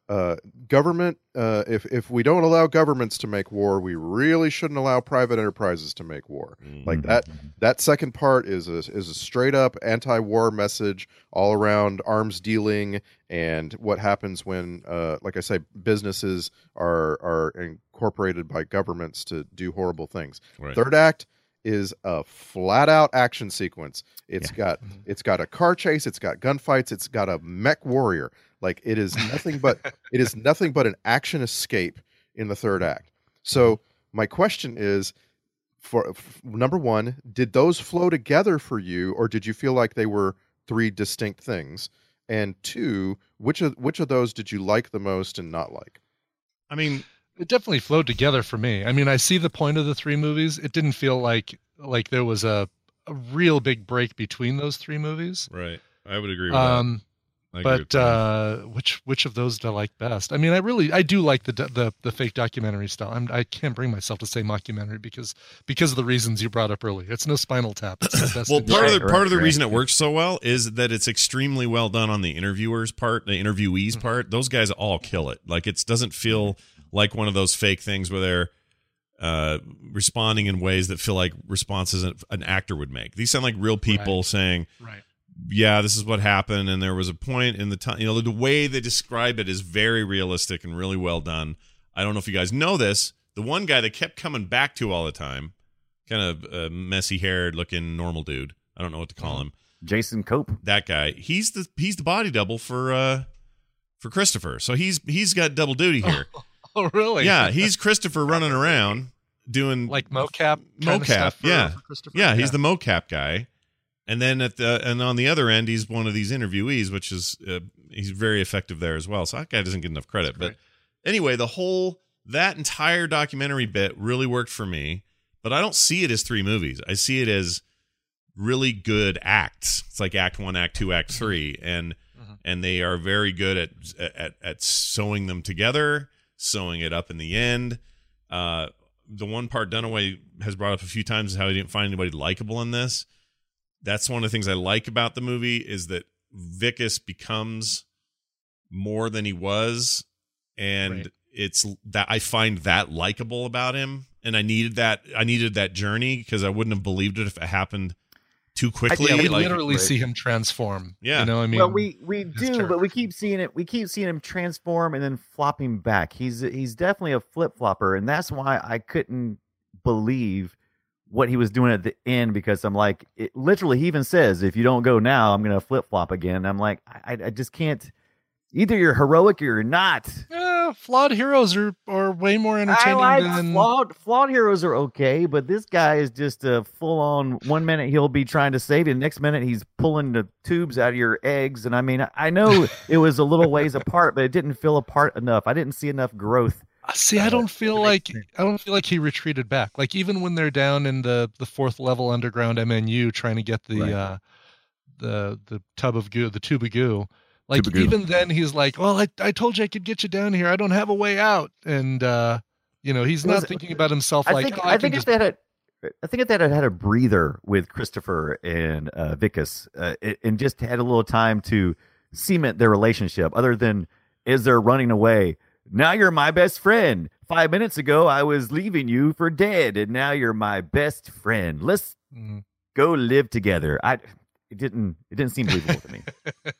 uh, government. Uh, if if we don't allow governments to make war, we really shouldn't allow private enterprises to make war. Mm-hmm. Like that. That second part is a is a straight up anti-war message all around arms dealing and what happens when, uh, like I say, businesses are are incorporated by governments to do horrible things. Right. Third act is a flat out action sequence. It's Yeah. got it's got a car chase, it's got gunfights, it's got a mech warrior. Like it is nothing but it is nothing but an action escape in the third act. So my question is, for f- number one, did those flow together for you, or did you feel like they were three distinct things? And two, which of which of those did you like the most and not like? I mean, It definitely flowed together for me. I mean, I see the point of the three movies. It didn't feel like like there was a, a real big break between those three movies. right. I would agree with Um, that. I agree with but that. uh, which which of those do I like best? I mean, I really I do like the the the fake documentary style. I'm, I can't bring myself to say mockumentary because because of the reasons you brought up earlier. It's no Spinal Tap. It's the best Well, of part of the Right, part of the right, reason right. it works so well is that it's extremely well done on the interviewers part, the interviewees Mm-hmm. part. Those guys all kill it. Like it doesn't feel like one of those fake things where they're uh, responding in ways that feel like responses an, an actor would make. These sound like real people Right. saying, right. "Yeah, this is what happened," and there was a point in the time. You know, the way they describe it is very realistic and really well done. I don't know if you guys know this. The one guy that kept coming back to all the time, kind of uh, messy haired looking normal dude. I don't know what to call him. Jason Cope. That guy. He's the he's the body double for uh for Christopher. So he's he's got double duty here. Oh, really? Yeah, he's Christopher running around doing like mocap. kind of mocap. stuff for- yeah, for Christopher? yeah, he's the mocap guy. And then at the and on the other end, he's one of these interviewees, which is uh, he's very effective there as well. So that guy doesn't get enough credit. But anyway, the whole that entire documentary bit really worked for me. But I don't see it as three movies. I see it as really good acts. It's like Act One, Act Two, Act Three, and Mhm. and they are very good at at at sewing them together, sewing it up in the end. Uh, the one part Dunaway has brought up a few times is how he didn't find anybody likable in this. That's one of the things I like about the movie is that Vickus becomes more than he was, and Right. it's that I find that likable about him, and I needed that. I needed that journey because I wouldn't have believed it if it happened too quickly. Yeah, we like, literally right. see him transform. Yeah. You know, I mean, well, we we his do, character. but we keep seeing it. We keep seeing him transform and then flopping back. He's he's definitely a flip flopper, and that's why I couldn't believe what he was doing at the end because I'm like, it, literally, he even says, "If you don't go now, I'm gonna flip flop again." I'm like, I I just can't. Either you're heroic or you're not. Eh, flawed heroes are, are way more I entertaining like than flawed flawed heroes are okay, but this guy is just a full on. One minute he'll be trying to save you, the next minute he's pulling the tubes out of your eggs. And I mean, I know it was a little ways apart, but it didn't feel apart enough. I didn't see enough growth. See, I don't feel like I don't feel like he retreated back. Like even when they're down in the, the fourth level underground M N U trying to get the Right. uh, the the tub of goo, the tube of goo. Like Tube of goo. even then he's like, "Well, I I told you I could get you down here. I don't have a way out." And uh, you know, he's Was not it- thinking about himself I like, think "Oh, I, I, think can if just." they had a, I think if they had had a breather with Christopher and uh, Vickus, uh, it- and just had a little time to cement their relationship, other than is they're running away. Now you're my best friend. Five minutes ago I was leaving you for dead, and now you're my best friend. Let's Mhm. go live together. I it didn't it didn't seem believable to me.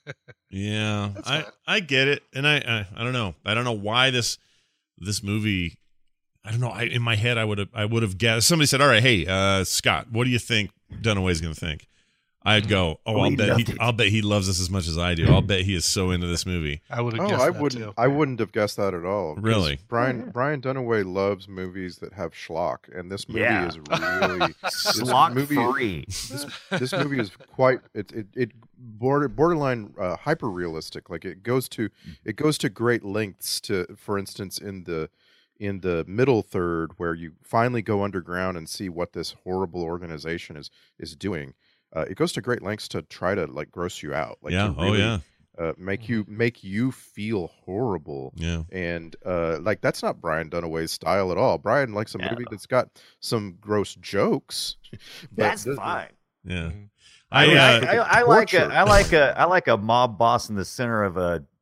Yeah, I I get it, and I, I I don't know. I don't know why this this movie. I don't know. I in my head I would have I would have guessed. Somebody said, "All right, hey, uh, Scott, what do you think Dunaway's going to think?" I'd go, "Oh, Oh, I'll he bet loved he, it. I'll bet he loves this as much as I do. I'll bet he is so into this movie." I would have Oh, guessed I that wouldn't. too. I wouldn't have guessed that at all. 'cause Really? Brian Brian Dunaway loves movies that have schlock, and this movie Yeah. is really Slot movie- free. this, this movie is quite it it, it border borderline uh, hyper realistic. Like it goes to it goes to great lengths to, for instance, in the in the middle third where you finally go underground and see what this horrible organization is is doing. Uh, it goes to great lengths to try to like gross you out. Like yeah. to Oh really, yeah. uh, make you make you feel horrible. Yeah. And uh, like that's not Brian Dunaway's style at all. Brian likes a No. movie that's got some gross jokes. but That's this- fine. Yeah. Mhm. I, I, uh, I, I, I like a torture. I like a I like a mob boss in the center of a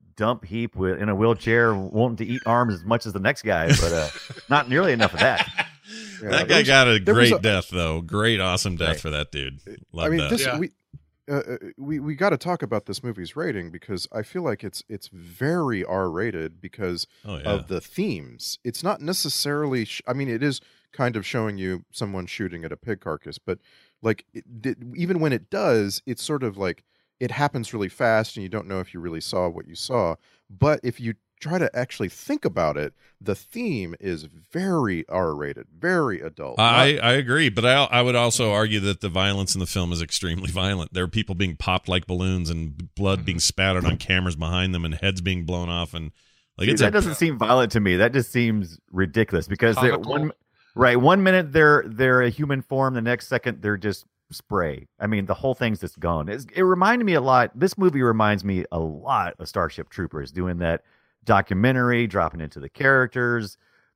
dump heap with in a wheelchair, wanting to eat arms as much as the next guy, but uh, not nearly enough of that. Yeah, that guy was, got a great a, death, though. Great, awesome death right. for that dude. Love I mean, that. This, yeah. we uh, we we got to talk about this movie's rating because I feel like it's it's very R-rated because oh, yeah. of the themes. It's not necessarily. Sh- I mean, it is kind of showing you someone shooting at a pig carcass, but like it, it, even when it does, it's sort of like it happens really fast, and you don't know if you really saw what you saw. But if you try to actually think about it, the theme is very R-rated, very adult. I, I agree, but I I would also argue that the violence in the film is extremely violent. There are people being popped like balloons and blood being spattered on cameras behind them and heads being blown off, and like See, it's that a, doesn't seem violent to me. That just seems ridiculous because they're one right one minute they're they're a human form, the next second they're just spray. I mean, the whole thing's just gone. It's, it reminded me a lot. This movie reminds me a lot of Starship Troopers, doing that documentary, dropping into the characters,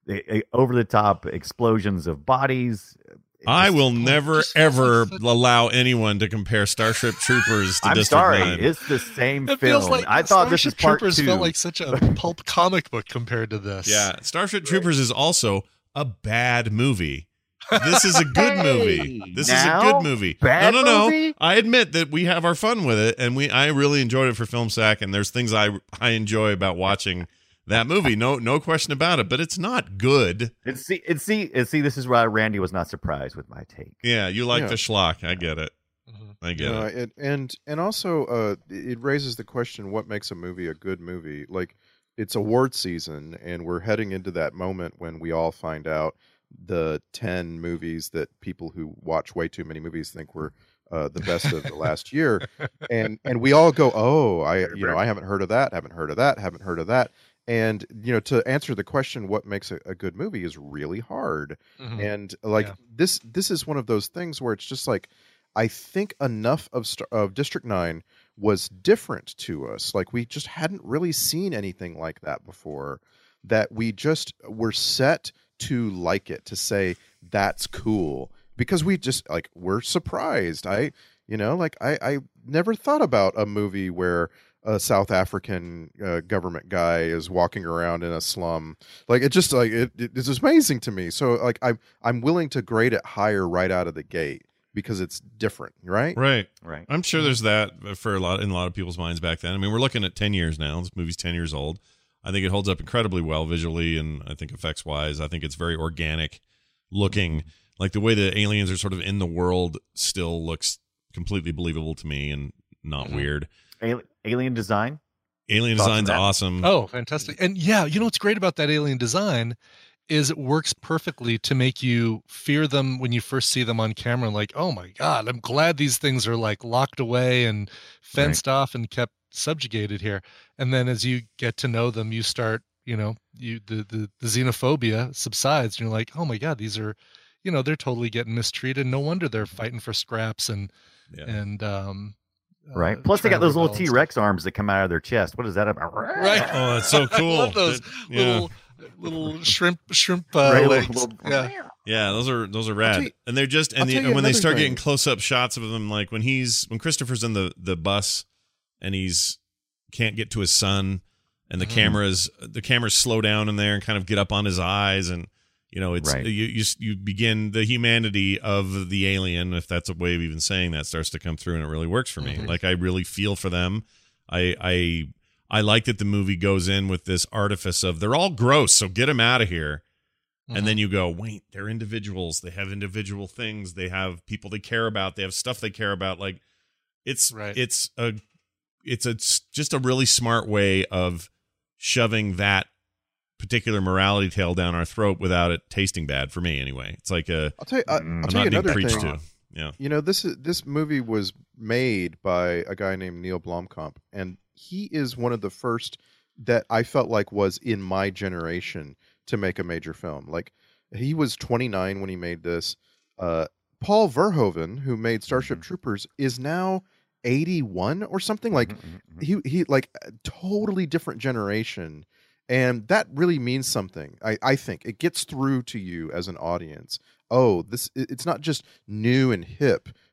over the top explosions of bodies. I will never ever allow anyone to compare Starship Troopers to I'm District sorry, nine. It's the same it film. Feels like I thought Starship this was part Troopers two. felt like such a pulp comic book compared to this. Yeah, Starship Troopers is also a bad movie. This is a good movie. This now? is a good movie. Bad no, no, no. movie? I admit that we have our fun with it, and we I really enjoyed it for Film Sack, and there's things I I enjoy about watching that movie. No, no question about it. But it's not good. And see, and see, and see. This is why Randy was not surprised with my take. Yeah, you like Yeah. the schlock. I get it. I get Uh, it. it. And and also, uh, it raises the question: what makes a movie a good movie? Like, it's award season, and we're heading into that moment when we all find out the ten movies that people who watch way too many movies think were uh, the best of the last year, and and we all go, oh, I you know I haven't heard of that, haven't heard of that, haven't heard of that, and you know to answer the question, what makes a, a good movie is really hard, Mhm. and like Yeah. this this is one of those things where it's just like I think enough of Star- of District nine was different to us, like we just hadn't really seen anything like that before, that we just were set to like it, to say that's cool, because we just like we're surprised. I you know like I I never thought about a movie where a South African uh, government guy is walking around in a slum. Like it just like it, it it's amazing to me. So like I'm I'm willing to grade it higher right out of the gate because it's different, right? Right. Right. I'm sure there's that for a lot in a lot of people's minds back then. I mean, we're looking at ten years now. This movie's ten years old. I think it holds up incredibly well visually, and I think effects wise, I think it's very organic looking. Like the way the aliens are sort of in the world still looks completely believable to me and not Mhm. weird. Alien, alien design. Alien Thoughts on design's that? awesome. Oh, fantastic. And yeah, you know what's great about that alien design is it works perfectly to make you fear them when you first see them on camera. Like, oh my God, I'm glad these things are like locked away and fenced off and kept subjugated here. And then as you get to know them, you start, you know, you the the, the xenophobia subsides. And you're like, oh my God, these are, you know, they're totally getting mistreated. No wonder they're fighting for scraps and Yeah. and um Right. uh, Plus, they trying got to those little rebel and T Rex arms that come out of their chest. What is that about? Right. Oh, that's so cool. I love those That- yeah. little little shrimp shrimp uh, Right, legs. little- little- Yeah. Yeah, those are those are I'll rad, tell you- and they're just I'll and, the, tell you and when they another start thing. getting close up shots of them, like when he's when Christopher's in the the bus and he's can't get to his son, and the Mhm. cameras the cameras slow down in there and kind of get up on his eyes, and you know it's Right. you, you you begin the humanity of the alien, if that's a way of even saying that, starts to come through, and it really works for me. Mhm. Like I really feel for them. I I I like that the movie goes in with this artifice of they're all gross, so get them out of here. And then you go, wait, they're individuals. They have individual things. They have people they care about. They have stuff they care about. Like it's Right. it's a it's a it's just a really smart way of shoving that particular morality tale down our throat without it tasting bad for me. Anyway, it's like a I'll tell you. I, Mm, I'll I'm tell not you being another preached thing. to. Yeah, You know, this is this movie was made by a guy named Neil Blomkamp, and he is one of the first that I felt like was in my generation to make a major film. Like he was twenty-nine when he made this. Uh, Paul Verhoeven, who made Starship Troopers, is now eighty-one or something. Like Mhm. he he like a totally different generation, and that really means something. I I think it gets through to you as an audience. Oh, this it- it's not just new and hip,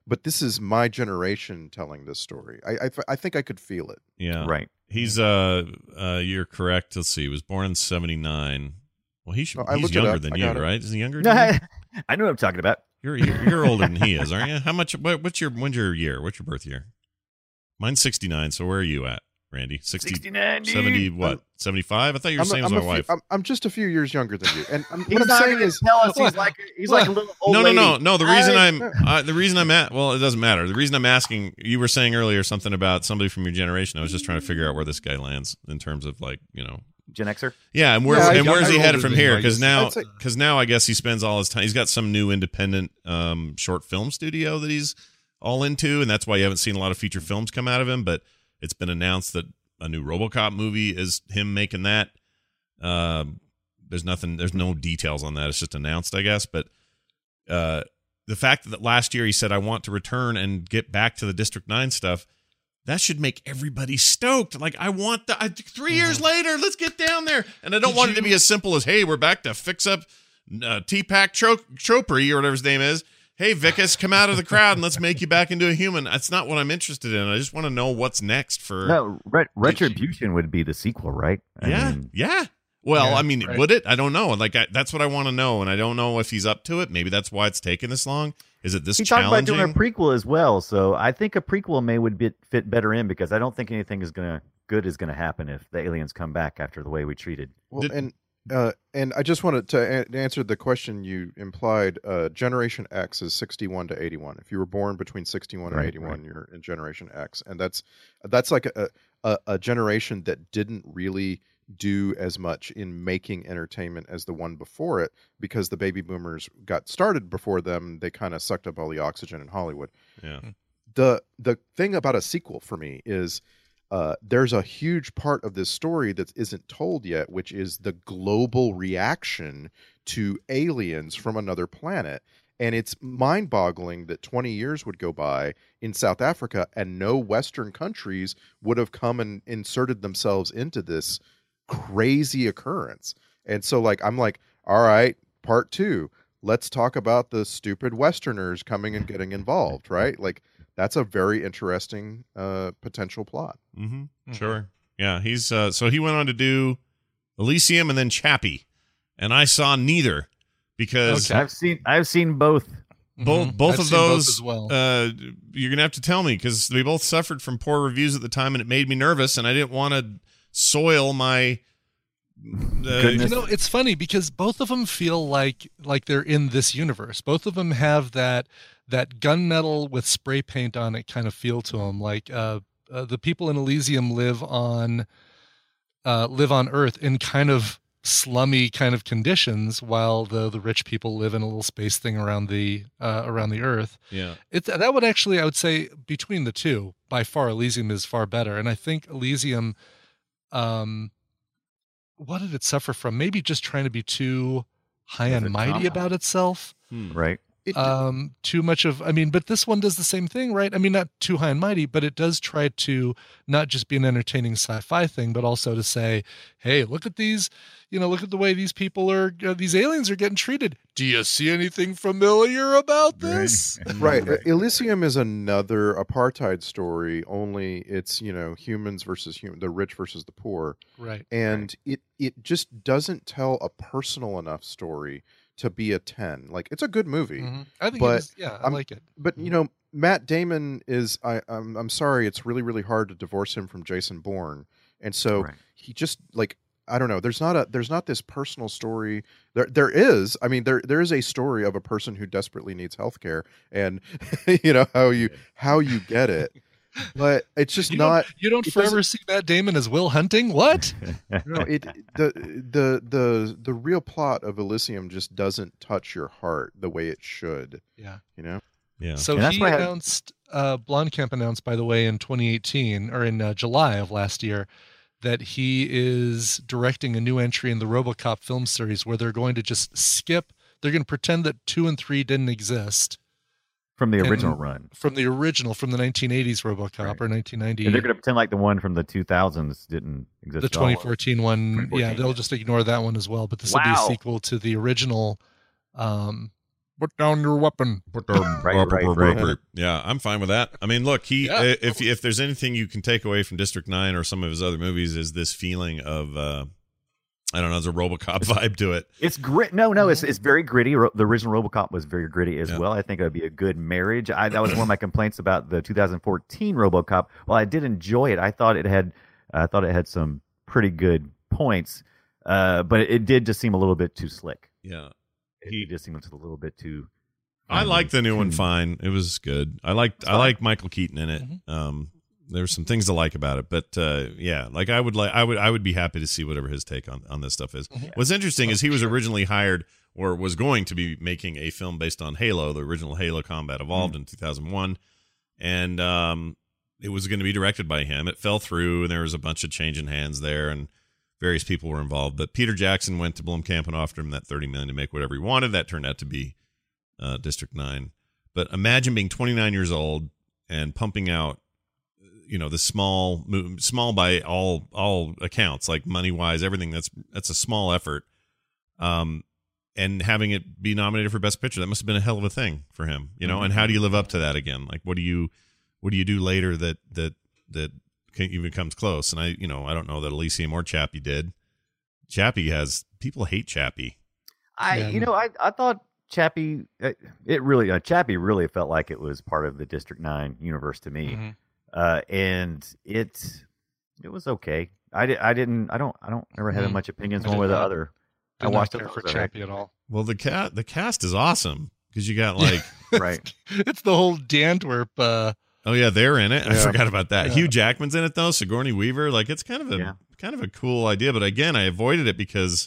but this is my generation telling this story. I I, I think I could feel it. Yeah, Right. He's uh, uh, you're correct. Let's see. He was born in seventy-nine. Well, he should. Oh, I he's looked it younger up. than I you, got it. right? Is he younger than you? I know what I'm talking about. You're, you're you're older than he is, aren't you? How much? What, what's your when's your year? What's your birth year? Mine's sixty-nine. So where are you at, Randy? sixty, sixty-nine, dude. seventy, what? seventy-five? I thought you were I'm, saying a, as I'm, my a wife. few, I'm, I'm just a few years younger than you. And I'm, He's what I'm not saying gonna is, tell us he's like he's like a little old no, no, no, lady. no. The reason I- I'm uh, the reason I'm at well, it doesn't matter. The reason I'm asking, you were saying earlier something about somebody from your generation. I was just trying to figure out where this guy lands in terms of like you know. Gen Xer. Yeah, and where Yeah, and I- where's I he rolled headed it from in, here? I Because guess. now, I'd say- because now I guess he spends all his time. He's got some new independent um, short film studio that he's all into, and that's why you haven't seen a lot of feature films come out of him. But it's been announced that a new RoboCop movie is him making that. Um, there's nothing. There's no details on that. It's just announced, I guess. But uh, the fact that last year he said, "I want to return and get back to the District Nine stuff." That should make everybody stoked. Like, I want the I, three years later, let's get down there. And I don't Did want it to you- be as simple as, hey, we're back to fix up uh, T-Pac Tro- Chopri or whatever his name is. Hey, Vicus, come out of the crowd and let's make you back into a human. That's not what I'm interested in. I just want to know what's next for. No, Ret- Retribution would be the sequel, right? I yeah, mean, yeah. Well, Yeah, I mean, right. would it? I don't know. Like, I, that's what I want to know, and I don't know if he's up to it. Maybe that's why it's taken this long. Is it this he talked about challenging? doing a prequel as well, so I think a prequel may would be, fit better in because I don't think anything is gonna good is gonna happen if the aliens come back after the way we treated. well, Did- and uh, and I just wanted to a- answer the question you implied. Uh, Generation X is sixty-one to eighty-one. If you were born between sixty-one Right, and eighty-one, right. you're in Generation X, and that's that's like a, a a generation that didn't really do as much in making entertainment as the one before it because the baby boomers got started before them. They kind of sucked up all the oxygen in Hollywood. Yeah. the the thing about a sequel for me is uh, there's a huge part of this story that isn't told yet, which is the global reaction to aliens from another planet. And it's mind-boggling that twenty years would go by in South Africa and no Western countries would have come and inserted themselves into this crazy occurrence. And so, like, I'm like, all right, part two, let's talk about the stupid Westerners coming and getting involved, right? Like, that's a very interesting uh, potential plot. Mm-hmm. Mhm. Sure. Yeah. He's uh, so he went on to do Elysium and then Chappie, and I saw neither because Okay. I've seen I've seen both. both Mhm. both I've of seen both those. as well. uh, you're gonna have to tell me because they both suffered from poor reviews at the time, and it made me nervous, and I didn't want to soil my. Uh, You know, it's funny because both of them feel like like they're in this universe. Both of them have that that gunmetal with spray paint on it kind of feel to them. Like uh, uh, the people in Elysium live on uh, live on Earth in kind of slummy kind of conditions, while the the rich people live in a little space thing around the uh, around the Earth. yeah. It that would actually, I would say, between the two, by far Elysium is far better. And I think Elysium, um, what did it suffer from? Maybe just trying to be too high Was and it mighty Tom? about itself. Hmm. Right. It, Um, too much of, I mean, but this one does the same thing, right? I mean, not too high and mighty, but it does try to not just be an entertaining sci-fi thing, but also to say, hey, look at these, you know, look at the way these people are, uh, these aliens are getting treated. Do you see anything familiar about this? right. Elysium is another apartheid story, only it's, you know, humans versus human, the rich versus the poor. Right. And it, it just doesn't tell a personal enough story to be a ten. Like, it's a good movie. Mhm. I think But it is, yeah, I I'm- like it. But you know, Matt Damon is I I'm I'm sorry, it's really really hard to divorce him from Jason Bourne. And so Right. he just like I don't know, there's not a there's not this personal story. There there is. I mean there there is a story of a person who desperately needs healthcare and you know how you how you get it. But it's just You not don't, you don't it forever doesn't- see Matt Damon as Will Hunting? What? no, it the the the the real plot of Elysium just doesn't touch your heart the way it should, Yeah. you know? Yeah. So And that's he why I had- announced, uh, Blomkamp announced, by the way, in twenty eighteen or in uh, July of last year, that he is directing a new entry in the RoboCop film series where they're going to just skip. They're going to pretend that two and three didn't exist From the And- original run. from the original, from the nineteen eighties RoboCop Right. or nineteen ninety. And they're going to pretend like the one from the two thousands didn't exist. The at all. twenty fourteen one, twenty fourteen, yeah, they'll yeah. just ignore that one as well. But this will be Wow. a sequel to the original, um, put down your weapon. Put down, Right, right, right. Yeah, I'm fine with that. I mean, look, he Yeah. if if there's anything you can take away from District nine or some of his other movies is this feeling of uh, I don't know, there's a RoboCop vibe to it. It's grit. No, no, it's it's very gritty. Ro- The original RoboCop was very gritty as Yeah. well. I think it would be a good marriage. I, that was one of my complaints about the two thousand fourteen RoboCop. While I did enjoy it, I thought it had I thought it had some pretty good points, uh, but it did just seem a little bit too slick. Yeah. He just seemed a little bit too. I um, like the new one too- fine. It was good. I liked I like Michael Keaton in it. Um there's some things to like about it, but uh, yeah, like I would like I would I would be happy to see whatever his take on, on this stuff is. What's interesting is he was originally hired or was going to be making a film based on Halo, the original Halo Combat Evolved in two thousand one, and um, it was going to be directed by him. It fell through, and there was a bunch of change in hands there, and various people were involved. But Peter Jackson went to Blomkamp and offered him that thirty million dollars to make whatever he wanted. That turned out to be uh, District nine. But imagine being twenty-nine years old and pumping out, you know, the small, small by all all accounts, like money wise, everything. That's that's a small effort, um, and having it be nominated for Best Picture, that must have been a hell of a thing for him, you know. Mm-hmm. And how do you live up to that again? Like, what do you what do you do later that that that even comes close? And I, you know, I don't know that Elysium or Chappie did. Chappie has people hate Chappie. I, Yeah. you know, I I thought Chappie, it, it really, uh, Chappie really felt like it was part of the District nine universe to me. Mm-hmm. Uh, and it, it was okay. I, di- I didn't, I don't, I don't ever have Mhm. much opinions I one did way or the not- other. I Did not watched care it for it was all right. Chappie at all. Well, the cat the cast is awesome because you got like, Right. It's the whole Dantwerp. Uh, oh yeah, they're in it. I Yeah. forgot about that. Yeah. Hugh Jackman's in it though. Sigourney Weaver. Like it's kind of a Yeah. kind of a cool idea, but again, I avoided it because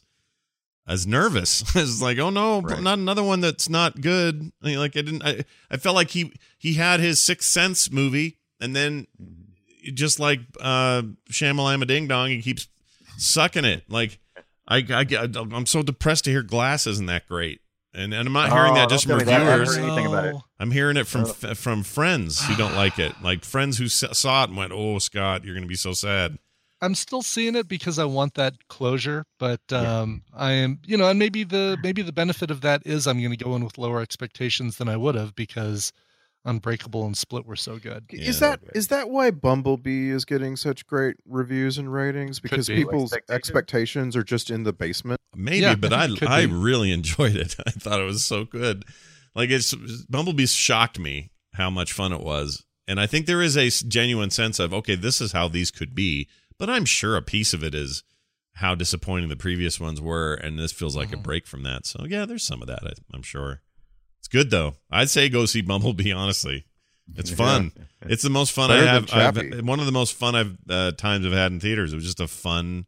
I was nervous. I was like, oh no, Right. not another one that's not good. I mean, like I didn't. I, I felt like he he had his Sixth Sense movie, and then just like uh, Shamalama Ding Dong, he keeps sucking it. Like I, I I'm so depressed to hear Glass isn't that great, and and I'm not hearing Oh, that don't just tell from me that. I haven't reviewers. heard anything about it. I'm hearing it from Oh. f- from friends who don't like it, like friends who s- saw it and went, "Oh, Scott, you're going to be so sad." I'm still seeing it because I want that closure, but um, I am, you know, and maybe the maybe the benefit of that is I'm going to go in with lower expectations than I would have because Unbreakable and Split were so good. Is Yeah. that is that why Bumblebee is getting such great reviews and ratings? Because be. people's Expectation? expectations are just in the basement. Maybe, Yeah, but I I think it could I be. really enjoyed it. I thought it was so good. Like it's Bumblebee shocked me how much fun it was, and I think there is a s- genuine sense of okay, this is how these could be. But I'm sure a piece of it is how disappointing the previous ones were, and this feels like Mhm. a break from that. So yeah, there's some of that. I, I'm sure it's good though. I'd say go see Bumblebee. Honestly, it's fun. It's the most fun Better I than have. Chappie. I've, one of the most fun I've uh, times I've had in theaters. It was just a fun.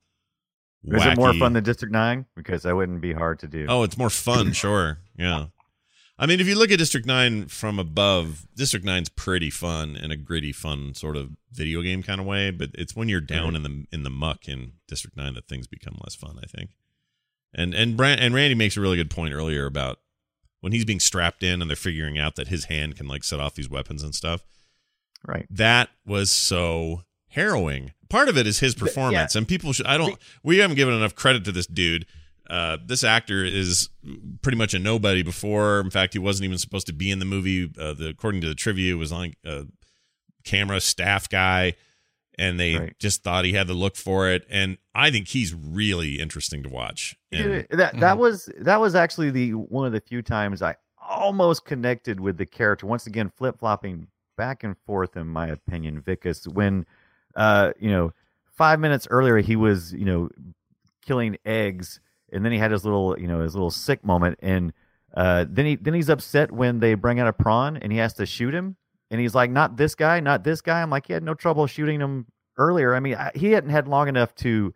Is it more wacky- fun than District nine? Because that wouldn't be hard to do. Oh, it's more fun, sure. Yeah. I mean, if you look at District nine from above, District nine's pretty fun in a gritty, fun sort of video game kind of way, but it's when you're down in the in the muck in District nine that things become less fun, I think. And and Brand, and Randy makes a really good point earlier about when he's being strapped in and they're figuring out that his hand can like set off these weapons and stuff. Right. That was so harrowing. Part of it is his performance, and people should. I don't. We haven't given enough credit to this dude. Uh, this actor is pretty much a nobody before. In fact, he wasn't even supposed to be in the movie. Uh, the, according to the trivia, it was like a camera staff guy, and they Right. just thought he had the look for it. And I think he's really interesting to watch. And Dude, that that was that was actually the one of the few times I almost connected with the character. Once again, flip flopping back and forth, in my opinion, Vicus. When, uh, you know, five minutes earlier he was, you know, killing eggs, and then he had his little, you know, his little sick moment, and uh, then he then he's upset when they bring out a prawn and he has to shoot him, and he's like, "Not this guy, not this guy." I'm like, he had no trouble shooting him earlier. I mean, I, he hadn't had long enough to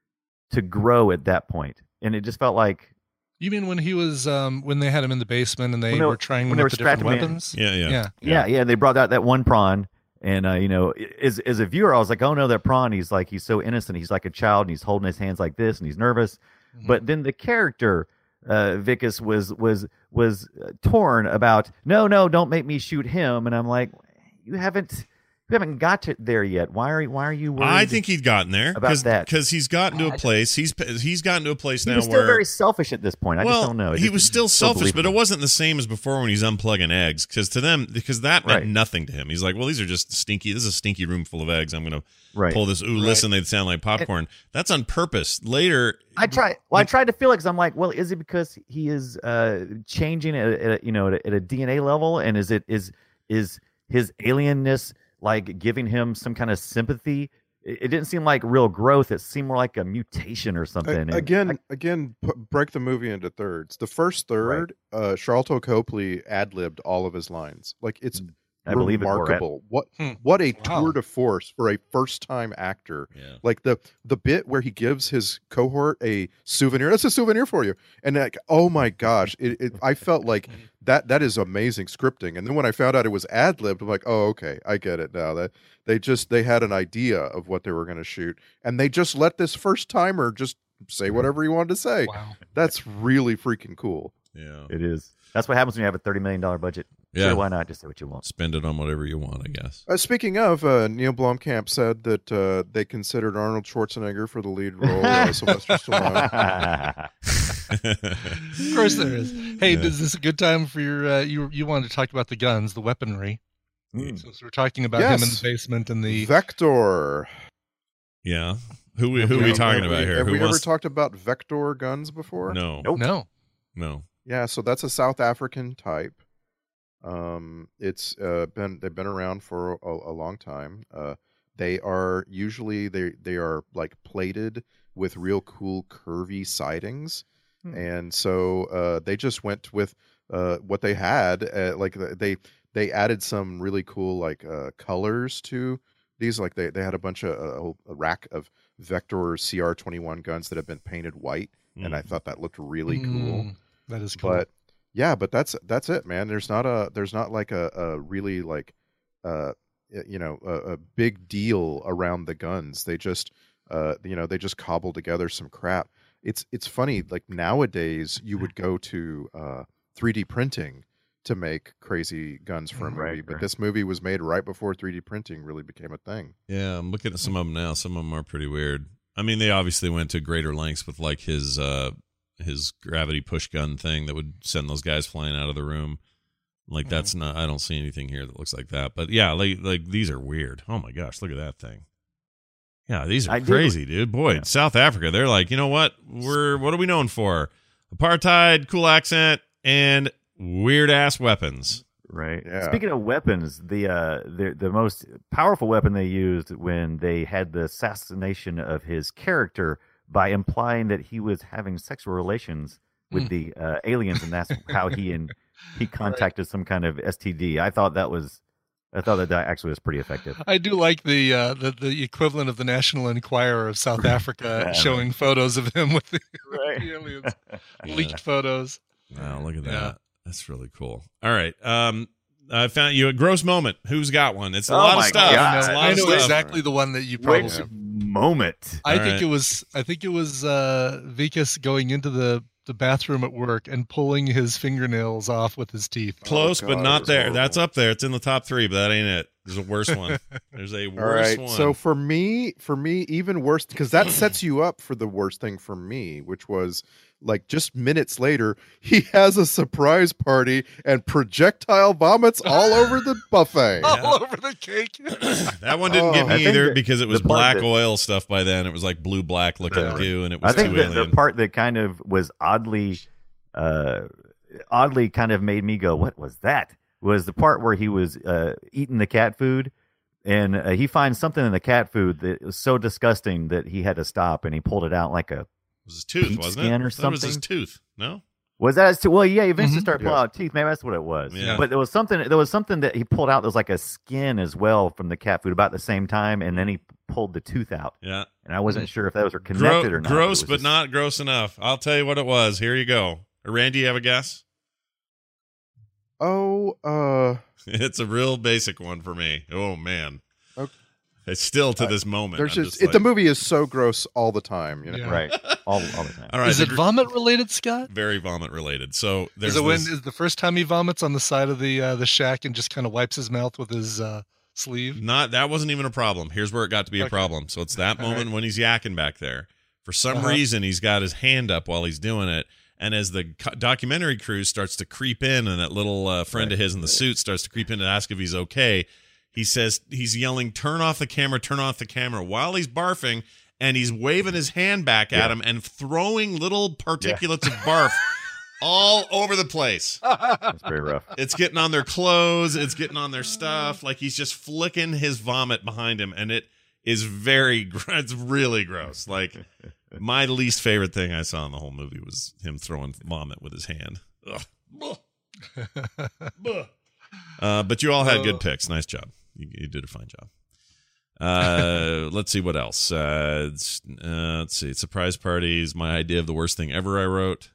to grow at that point, and it just felt like You mean when he was um, when they had him in the basement and they When they were- were trying when with they were the different strapping him in. weapons? yeah, yeah, Yeah. Yeah, yeah. They brought out that one prawn, and uh, you know, as as a viewer, I was like, "Oh no, that prawn! He's like, he's so innocent. He's like a child, and he's holding his hands like this, and he's nervous." Mhm. But then the character, uh, Vicus, was was was uh, torn about, "No, no, don't make me shoot him." And I'm like, "You haven't, we haven't got to there yet. Why are why are you worried? I think he'd gotten there about cause, that because he's gotten to a place. He's he's gotten to a place he now was still where very selfish at this point. I well, just don't know. It he just- was still it's so selfish, but it believable. wasn't the same as before when he's unplugging eggs. Because to them, because that meant Right. nothing to him. He's like, well, these are just stinky. This is a stinky room full of eggs. I'm going to Right. pull this. Ooh, listen, they sound like popcorn. That's on purpose. Later, I try. Well, I tried to feel it because I'm like, well, is it because he is uh, changing at, a- at a, you know at a, at a D N A level, and is it is is his alienness like giving him some kind of sympathy? It, it didn't seem like real growth. It seemed more like a mutation or something. A- And again, I- again, p- break the movie into thirds. The first third, uh, Charlton Copley ad-libbed all of his lines. Like it's I believe it, Borat. remarkable. What Hmm. what a Wow. tour de force for a first-time actor. Yeah. Like the the bit where he gives his cohort a souvenir. That's a souvenir for you. And like, oh my gosh, it, it I felt like that that is amazing scripting. And then when I found out it was ad-libbed, I'm like, oh okay, I get it now. That they just they had an idea of what they were going to shoot, and they just let this first timer just say whatever he wanted to say. Wow. That's really freaking cool. yeah, it is. That's what happens when you have a thirty million dollar budget. Yeah. Sure, why not just say what you want? spend it on whatever you want, I guess. Uh, speaking of, uh, Neil Blomkamp said that uh, they considered Arnold Schwarzenegger for the lead role. Uh, Sylvester Stallone. Of course there is. Hey, Yeah. is this a good time for your? Uh, you you wanted to talk about the guns, the weaponry. Mm. Since we're talking about him in Yes. the basement and the. Vector. Yeah. Who we, Have who are we have talking we- about here? Have Who we wants? ever talked about Vector guns before? no, Nope. No. no. Yeah, so that's a South African type. Um, it's uh, been they've been around for a, a long time. Uh, they are usually they they are like plated with real cool curvy sidings, Hmm. and so uh, they just went with uh, what they had. Uh, like they they added some really cool like uh, colors to these. Like they they had a bunch of a, a rack of Vector C R twenty-one guns that have been painted white, and I Mm. thought that looked really cool. Mm, that is cool. But yeah, but that's that's it, man. There's not a there's not like a, a really like uh y- you know a, a big deal around the guns. They just uh you know they just cobble together some crap. It's it's funny, like nowadays you would go to uh three D printing to make crazy guns for a movie, Right, but right. this movie was made right before three D printing really became a thing. Yeah, I'm looking at some of them now. Some of them are pretty weird. I mean, they obviously went to greater lengths with like his uh his gravity push gun thing that would send those guys flying out of the room. Like that's not. I don't see anything here that looks like that. But yeah, like like these are weird. Oh my gosh, look at that thing. Yeah, these are I did- crazy, dude. Boy, Yeah. South Africa, they're like, you know what? We're what are we known for? Apartheid, cool accent, and weird ass weapons. Right. Yeah. Speaking of weapons, the uh the the most powerful weapon they used when they had the assassination of his character by implying that he was having sexual relations with Mm. the uh, aliens, and that's how he and he contacted some kind of S T D. I thought that was, I thought that, that actually was pretty effective. I do like the uh, the the equivalent of the National Enquirer of South Africa Yeah, showing photos of him with the, with Right. the aliens, Yeah. leaked photos. Wow, look at that. Yeah. That's really cool. All right. Um I found you a gross moment. Who's got one? It's a Oh lot my of stuff. God. It's a lot I of know stuff. exactly the one that you probably. Which moment? I All think right. it was. I think it was uh, Vikas going into the, the bathroom at work and pulling his fingernails off with his teeth. Close, Oh, but God, it not was there. horrible. That's up there. It's in the top three, but that ain't it. There's a worse one. There's a All worse right. one. So for me, for me, even worse because that sets you up for the worst thing for me, which was like just minutes later, he has a surprise party and projectile vomits all over the buffet. All over the cake. that one didn't get Oh. me I think either that because it was the part black that- oil stuff by then. It was like blue black looking Right. goo, and it was I think too that the alien. part that kind of was oddly, uh, oddly kind of made me go, "What was that?" Was the part where he was uh, eating the cat food, and uh, he finds something in the cat food that was so disgusting that he had to stop, and he pulled it out like a. It was his tooth, peach wasn't it? skin or I thought it was his something? tooth. No. Was that his too? Well, yeah, he eventually Mhm. started pulling Yeah. out teeth. Maybe that's what it was. Yeah. But there was something. There was something that he pulled out that was like a skin as well from the cat food about the same time, and then he pulled the tooth out. Yeah. And I wasn't sure if those were Gro- connected or not. gross, It was but just- not gross enough. I'll tell you what it was. Here you go. Randy, you have a guess? Oh, uh, It's a real basic one for me. Oh man. Okay. It's still to this moment. there's I'm just, just it, the like- movie is so gross all the time. You know, Yeah. right all, all the time. All right. Is the it gr- vomit related, Scott? Very vomit related. So there's Is it when this- is the first time he vomits on the side of the uh, the shack and just kind of wipes his mouth with his uh, sleeve. Not that wasn't even a problem. Here's where it got to be a Okay. problem. So it's that All moment right. when he's yakking back there. For some Uh-huh. reason, he's got his hand up while he's doing it. And as the co- documentary crew starts to creep in, and that little uh, friend of his in the suit starts to creep in to ask if he's okay, he says he's yelling, "Turn off the camera! Turn off the camera!" while he's barfing, and he's waving his hand back at Yeah. him and throwing little particulates of barf all over the place. That's very rough. It's getting on their clothes. It's getting on their stuff. Like he's just flicking his vomit behind him, and it is very. gr- It's really gross. Like my least favorite thing I saw in the whole movie was him throwing vomit with his hand. Ugh. Buh. Buh. Uh, but you all had good picks. Nice job. You, you did a fine job. Uh, let's see what else. Uh, it's- uh, let's see. Surprise parties. My idea of the worst thing ever. I wrote.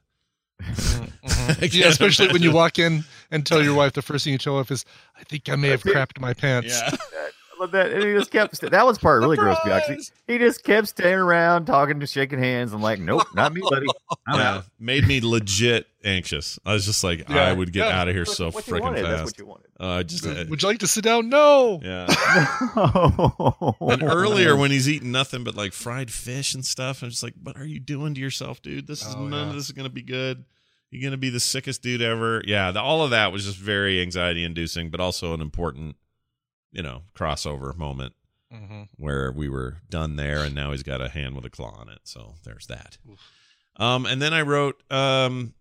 I Yeah, can't especially when you imagine. walk in and tell your wife the first thing you tell her is, "I think I may have crapped my pants." Yeah. I love that. And he just kept. That was part really gross. Me, actually. He just kept standing around, talking, to shaking hands. I'm like, nope, not me, buddy. I'm Yeah, out. made me legit anxious. I was just like, Yeah, I would get yeah. out of here What- so what you freaking wanted, fast. That's what you wanted. Uh, I just uh, Would you like to sit down? No. yeah. Oh, And earlier when he's eating nothing but like fried fish and stuff, I'm just like, what are you doing to yourself, dude? This is Oh, none yeah. of this is gonna be good. You're gonna be the sickest dude ever. Yeah, the, all of that was just very anxiety inducing, but also an important, you know, crossover moment Mhm. where we were done there, and now he's got a hand with a claw on it. So there's that. Um, and then I wrote, um,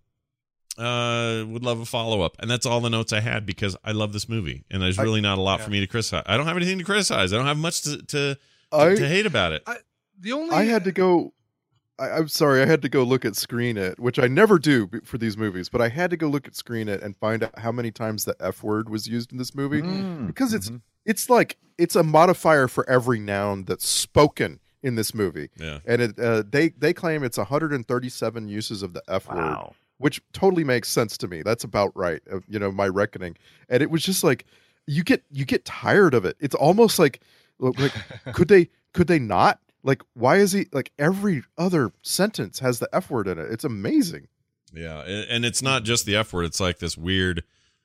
uh, would love a follow up, and that's all the notes I had because I love this movie, and there's I- really not a lot yeah. for me to criticize. I don't have anything to criticize. I don't have much to to, to, I to hate about it. The only I had to go. I, I'm sorry, I had to go look at Screen It, which I never do b- for these movies, but I had to go look at Screen It and find out how many times the F word was used in this movie Mm, because it's mhm. it's like it's a modifier for every noun that's spoken in this movie, Yeah. and it uh, they they claim it's one hundred thirty-seven uses of the F word, Wow. which totally makes sense to me. That's about right, uh, you know, my reckoning. And it was just like you get you get tired of it. It's almost like like could they could they not? Like, why is he like every other sentence has the F word in it? It's amazing. Yeah, a- and it's not just the F word. It's like this weird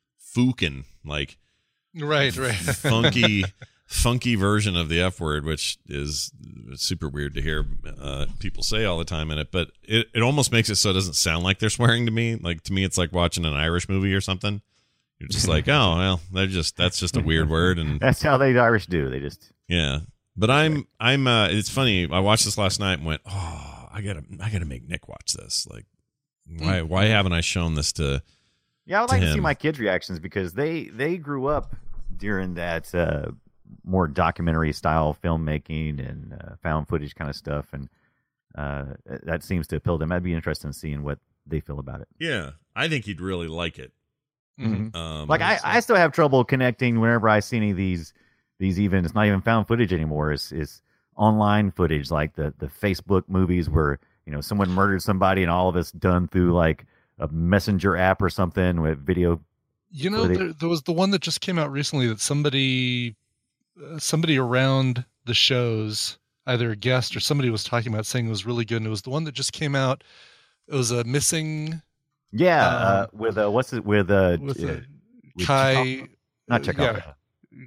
fukin, like right, right. funky, funky version of the F word, which is super weird to hear uh, people say all the time in it. But it, it almost makes it so it doesn't sound like they're swearing to me. Like to me, it's like watching an Irish movie or something. You're just like, oh well, they're just that's just a weird word, and That's how they Irish do. They just yeah. But I'm I'm uh it's funny. I watched this last night and went, "Oh, I got to I got to make Nick watch this." Like why why haven't I shown this to yeah. I would to like to see him. my kids' reactions because they they grew up during that uh, more documentary style filmmaking and uh, found footage kind of stuff, and uh, that seems to appeal to them. I'd be interested in seeing what they feel about it. Yeah, I think he'd really like it. Mhm. Um Like I, I still have trouble connecting whenever I see any of these these even it's not even found footage anymore. It's it's online footage like the the Facebook movies where you know someone murdered somebody and all of it's done through like a messenger app or something with video. You know, footage. there, there was the one that just came out recently that somebody, uh, somebody around the shows, either a guest or somebody was talking about saying it was really good. And it was the one that just came out. It was a missing Yeah, Um, uh, with uh, what's it with uh, with uh, uh, with Kai, Chekhov- not uh, Chekhov. yeah,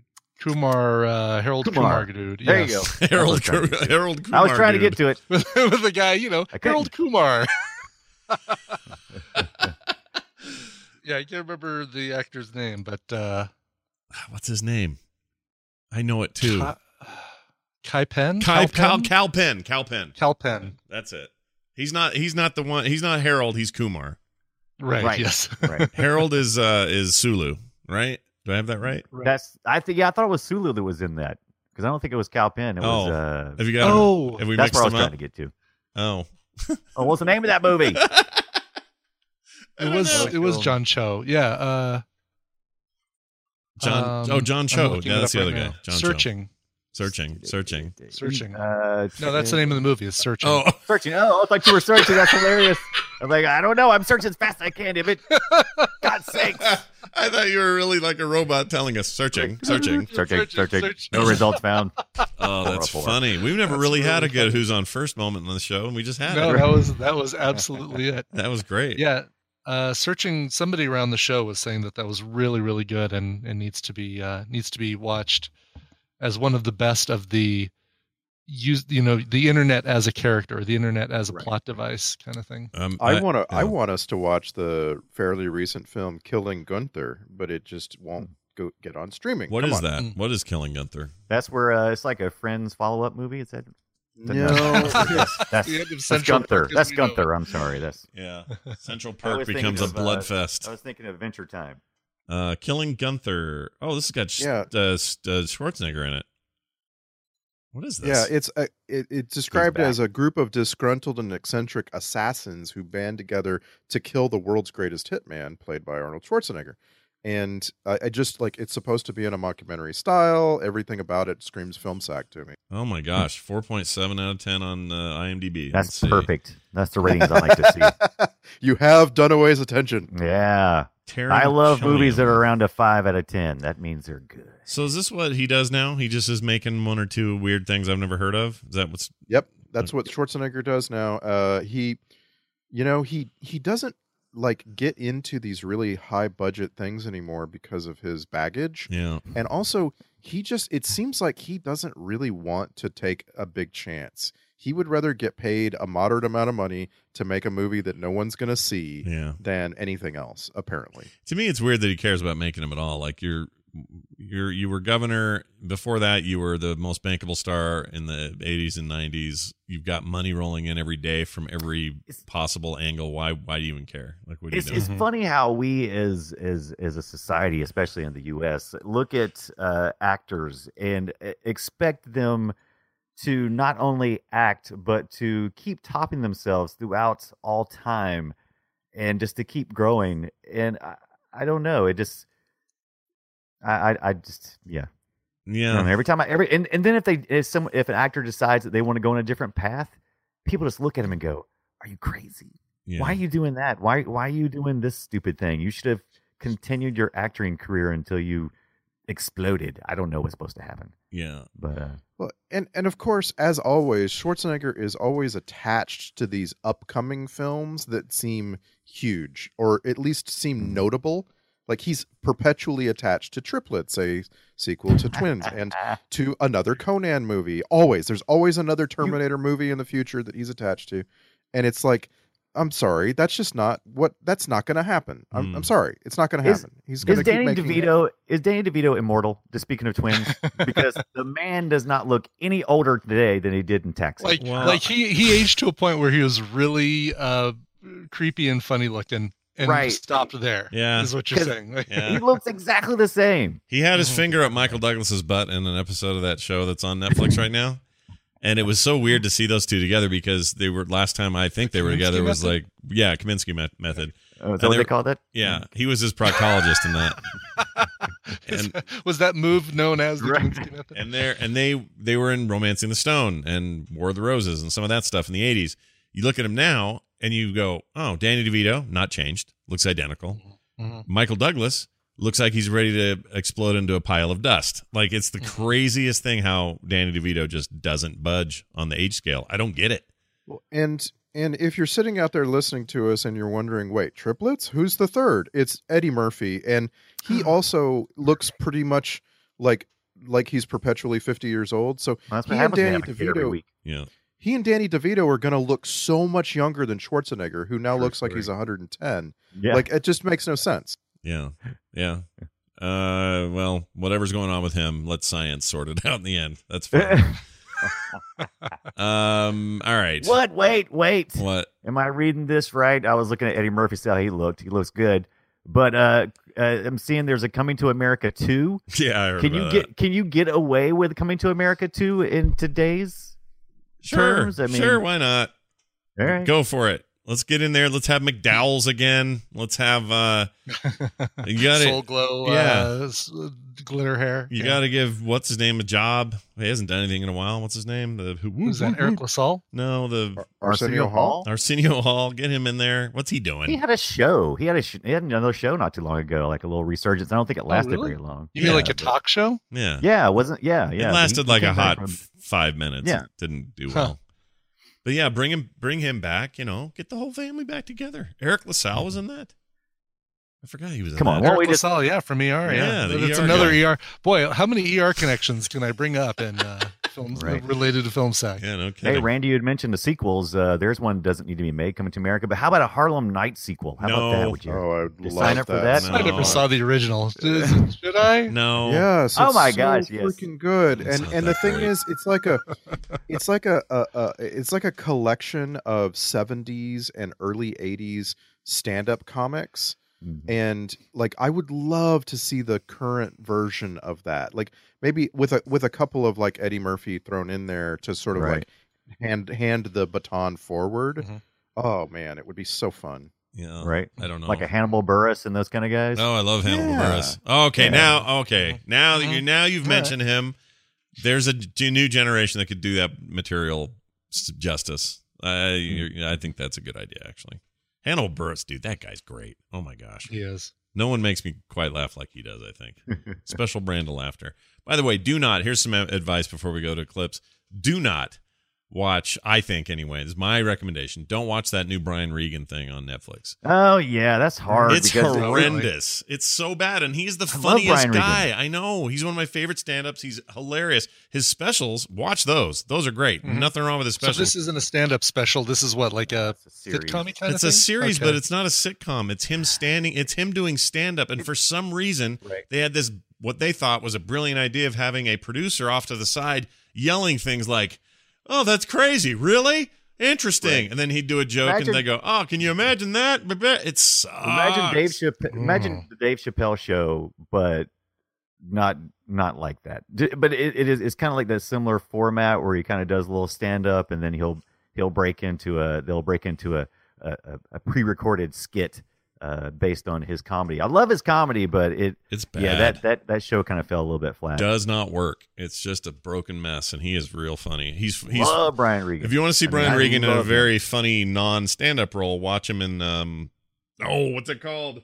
Kumar, uh, Harold Kumar. Kumar, dude. There yes. you go. Harold That's what I was trying to Kumar- get to. Harold Kumar. I was trying to dude. get to it. with, with the guy, you know, I couldn't. Harold Kumar. Yeah, I can't remember the actor's name, but uh, What's his name? I know it too. Kai, Kai Penn, Kai, Cal Cal, Penn? Cal Penn. Cal Penn. Cal Penn. That's it. He's not. He's not the one. He's not Harold. He's Kumar. Right. Right. Yes. Right. Harold is uh is Sulu. Right? Do I have that right? That's I think yeah I thought it was Sulu that was in that because I don't think it was Cal Penn. It Oh. was uh, Have you got? Oh, have we that's mixed where I was them trying up? to get to. Oh. Oh, what's the name of that movie? It was it was John Cho. Yeah. Uh, John. um, oh, John I'm Cho. looking Yeah, it that's up the other right guy. now. John Cho. Searching. Searching. Searching. Searching. Uh, No, that's the name of the movie. Is Searching. Oh. Searching. Oh, I thought you were searching. That's hilarious. I'm like, I don't know. I'm searching as fast as I can. If it, God's sakes. I thought you were really like a robot telling us searching, searching. Searching, Searching, searching. searching. No results found. Oh, that's Horrible. funny. We've never That's really had a really good funny. Who's on First moment on the show, and we just had No, it. that was that was absolutely it. That was great. Yeah. Uh, searching. Somebody around the show was saying that that was really really good and and needs to be uh, needs to be watched. as one of the best of the use, you know, the internet as a character, the internet as a Right. plot device kind of thing. Um, I want to. yeah. I want us to watch the fairly recent film "Killing Gunther," but it just won't go get on streaming. What Come is on. that? Mm. What is Killing Gunther? That's where uh, it's like a Friends follow up movie. Is that? No, that's, that's, The end of that's Central Gunther. Park as That's we know Gunther. I'm sorry. That's Yeah, Central I Park was thinking becomes a of, uh, bloodfest. I was thinking of Adventure Time. Uh, Killing Gunther. Oh, this has got sh- Yeah. uh, S- uh, Schwarzenegger in it. What is this? Yeah, it's a, it, it's described back. as a group of disgruntled and eccentric assassins who band together to kill the world's greatest hitman, played by Arnold Schwarzenegger. And I, I just like it's supposed to be in a mockumentary style. Everything about it screams film sack to me. Oh my gosh, four point seven out of ten on uh, IMDb. Let's That's see. perfect. That's the ratings I like to see. You have Dunaway's attention. Yeah. Taron I love movies that Killian. are around a five out of ten. That means they're good. So is this what he does now? He just is making one or two weird things I've never heard of. Is that what's? Yep, that's what Schwarzenegger does now. Uh, he, you know, he he doesn't like get into these really high budget things anymore because of his baggage. Yeah. And also, he just, it seems like he doesn't really want to take a big chance. He would rather get paid a moderate amount of money to make a movie that no one's going to see Yeah. than anything else, apparently. To me, it's weird that he cares about making them at all. Like you're, you're, you were governor. Before that, you were the most bankable star in the eighties and nineties. You've got money rolling in every day from every possible angle. Why? Why do you even care? Like, what do you It's, do? it's funny how we, as as as a society, especially in the U S, look at uh, actors and uh, expect them to not only act but to keep topping themselves throughout all time, and just to keep growing. And I, I don't know. It just, I, I, I just, yeah. Yeah. I don't know, every time I every and, and then if they if some if an actor decides that they want to go in a different path, people just look at him and go, "Are you crazy? Yeah. Why are you doing that? Why why are you doing this stupid thing? You should have continued your acting career until you exploded." I don't know what's supposed to happen. Yeah. But uh, Well, and, and of course, as always, Schwarzenegger is always attached to these upcoming films that seem huge, or at least seem notable. Like he's perpetually attached to Triplets, a sequel to Twins, and to another Conan movie. Always. There's always another Terminator movie in the future that he's attached to. And it's like, I'm sorry, that's just not what that's not going to happen. I'm, Mm. I'm sorry. It's not going to is, happen. He's going is to keep Danny making DeVito is Danny DeVito immortal? Just speaking of twins, because the man does not look any older today than he did in Texas. Like, Wow. like he he aged to a point where he was really uh, creepy and funny looking, and Right. stopped there. Yeah. is what you're 'Cause- saying. Like, Yeah. He looks exactly the same. He had his finger up Michael Douglas's butt in an episode of that show that's on Netflix right now. And it was so weird to see those two together because they were last time I think they were Kaminsky together was method? like yeah, Kaminsky met- method. Oh, is And that what they they were- call that? Yeah, he was his proctologist in that. And was that move known as the Right. Kaminsky method? and they and they they were in Romancing the Stone and War of the Roses and some of that stuff in the eighties. You look at him now and you go, "Oh, Danny DeVito, not changed, looks identical." Mhm. Michael Douglas looks like he's ready to explode into a pile of dust. Like it's the craziest thing how Danny DeVito just doesn't budge on the age scale. I don't get it. Well, and and if you're sitting out there listening to us and you're wondering, wait, Triplets? Who's the third? It's Eddie Murphy, and he also looks pretty much like like he's perpetually fifty years old. So Well, that's what he and happens when you Danny have a kid every DeVito, week. Yeah. he and Danny DeVito are going to look so much younger than Schwarzenegger, who now True looks like story. he's one hundred ten. Yeah. Like it just makes no sense. Yeah. Yeah. Uh well, whatever's going on with him, let science sort it out in the end. That's fine. um all right. What? Wait, wait. What? Am I reading this right? I was looking at Eddie Murphy, see how he looked. He looks good. But uh, uh, I'm seeing there's a Coming to America two. Yeah, I heard Can you about get that. can you get away with Coming to America two in today's Sure. terms? I mean, sure, why not? all right. Go for it. Let's get in there. Let's have McDowell's again. Let's have uh you got Soul it. glow, Yeah. uh, s- glitter hair. You Yeah. got to give what's his name a job. He hasn't done anything in a while. What's his name? The who? Who's that? Eric LaSalle? No, the Arsenio Hall. Arsenio Hall. Get him in there. What's he doing? He had a show. He had a sh- he had another show not too long ago, like a little resurgence. I don't think it lasted really? very long. You Yeah, mean like a but- talk show? Yeah. Yeah, it wasn't. Yeah, yeah. It but lasted he like a came back hot from- f- five minutes. Yeah. It didn't do Huh. well. But yeah, bring him bring him back, you know, get the whole family back together. Eric LaSalle was in that. I forgot he was in Come on, that. won't we Eric just- LaSalle, yeah, from E R. Yeah, Yeah, the that's E R another guy. E R. Boy, how many E R connections can I bring up in uh, films Right. related to Film Sack? Yeah, no Hey, kidding. Randy, you had mentioned the sequels. Uh, there's one that doesn't need to be made, Coming to America. But how about a Harlem Nights sequel? How No. about that? Would you Oh, I would just love sign up for that. that? No. I never saw the original. Should should I? No. Yes. Oh it's my so gosh, yes. freaking good. It's And not and the that thing great. is, it's like a, it's like a, a, a, it's like a collection of seventies and early eighties stand-up comics. Mhm. And like, I would love to see the current version of that. Like maybe with a with a couple of like Eddie Murphy thrown in there to sort of Right. like hand hand the baton forward. Mhm. Oh man, it would be so fun. Yeah. Right. I don't know. Like a Hannibal Buress and those kind of guys. Oh, I love Hannibal Yeah. Buress. Okay, Yeah. now, okay, now that you Mhm. now you've All right. mentioned him, there's a g- new generation that could do that material s- justice. I you're- I think that's a good idea, actually. Hannibal Buress, dude, that guy's great. Oh my gosh, He is. no one makes me quite laugh like he does. I think special brand of laughter. By the way, do not. Here's some advice before we go to clips. Do not watch. I think anyway, this is my recommendation. Don't watch that new Brian Regan thing on Netflix. Oh yeah, that's hard. It's because horrendous. It's so bad, and he's the I love funniest Brian guy. Regan. I know. He's one of my favorite stand-ups. He's hilarious. His specials, watch those. Those are great. Mhm. Nothing wrong with his So specials. this isn't a stand-up special. This is what, like a It's a series. sitcom kind it's of a thing? series, Okay. but it's not a sitcom. It's him standing. It's him doing stand-up, and for some reason, Right. they had this what they thought was a brilliant idea of having a producer off to the side yelling things like, "Oh, that's crazy! Really? Interesting!" Right. And then he'd do a joke, Imagine- and they go, "Oh, can you imagine that?" It sucks. Imagine Dave Chappelle. Imagine Mm. the Dave Chappelle show, but not not like that. D- But it, it is it's kind of like that similar format where he kind of does a little stand up, and then he'll he'll break into a they'll break into a a, a- a pre-recorded skit uh, based on his comedy. I love his comedy, but it It's bad. yeah that that that show kind of fell a little bit flat. does not work. It's just a broken mess, and he is real funny. He's he's. Love Brian Regan. If you want to see I mean, Brian I Regan in a love him. very funny non-stand-up role, watch him in um. Oh, what's it called?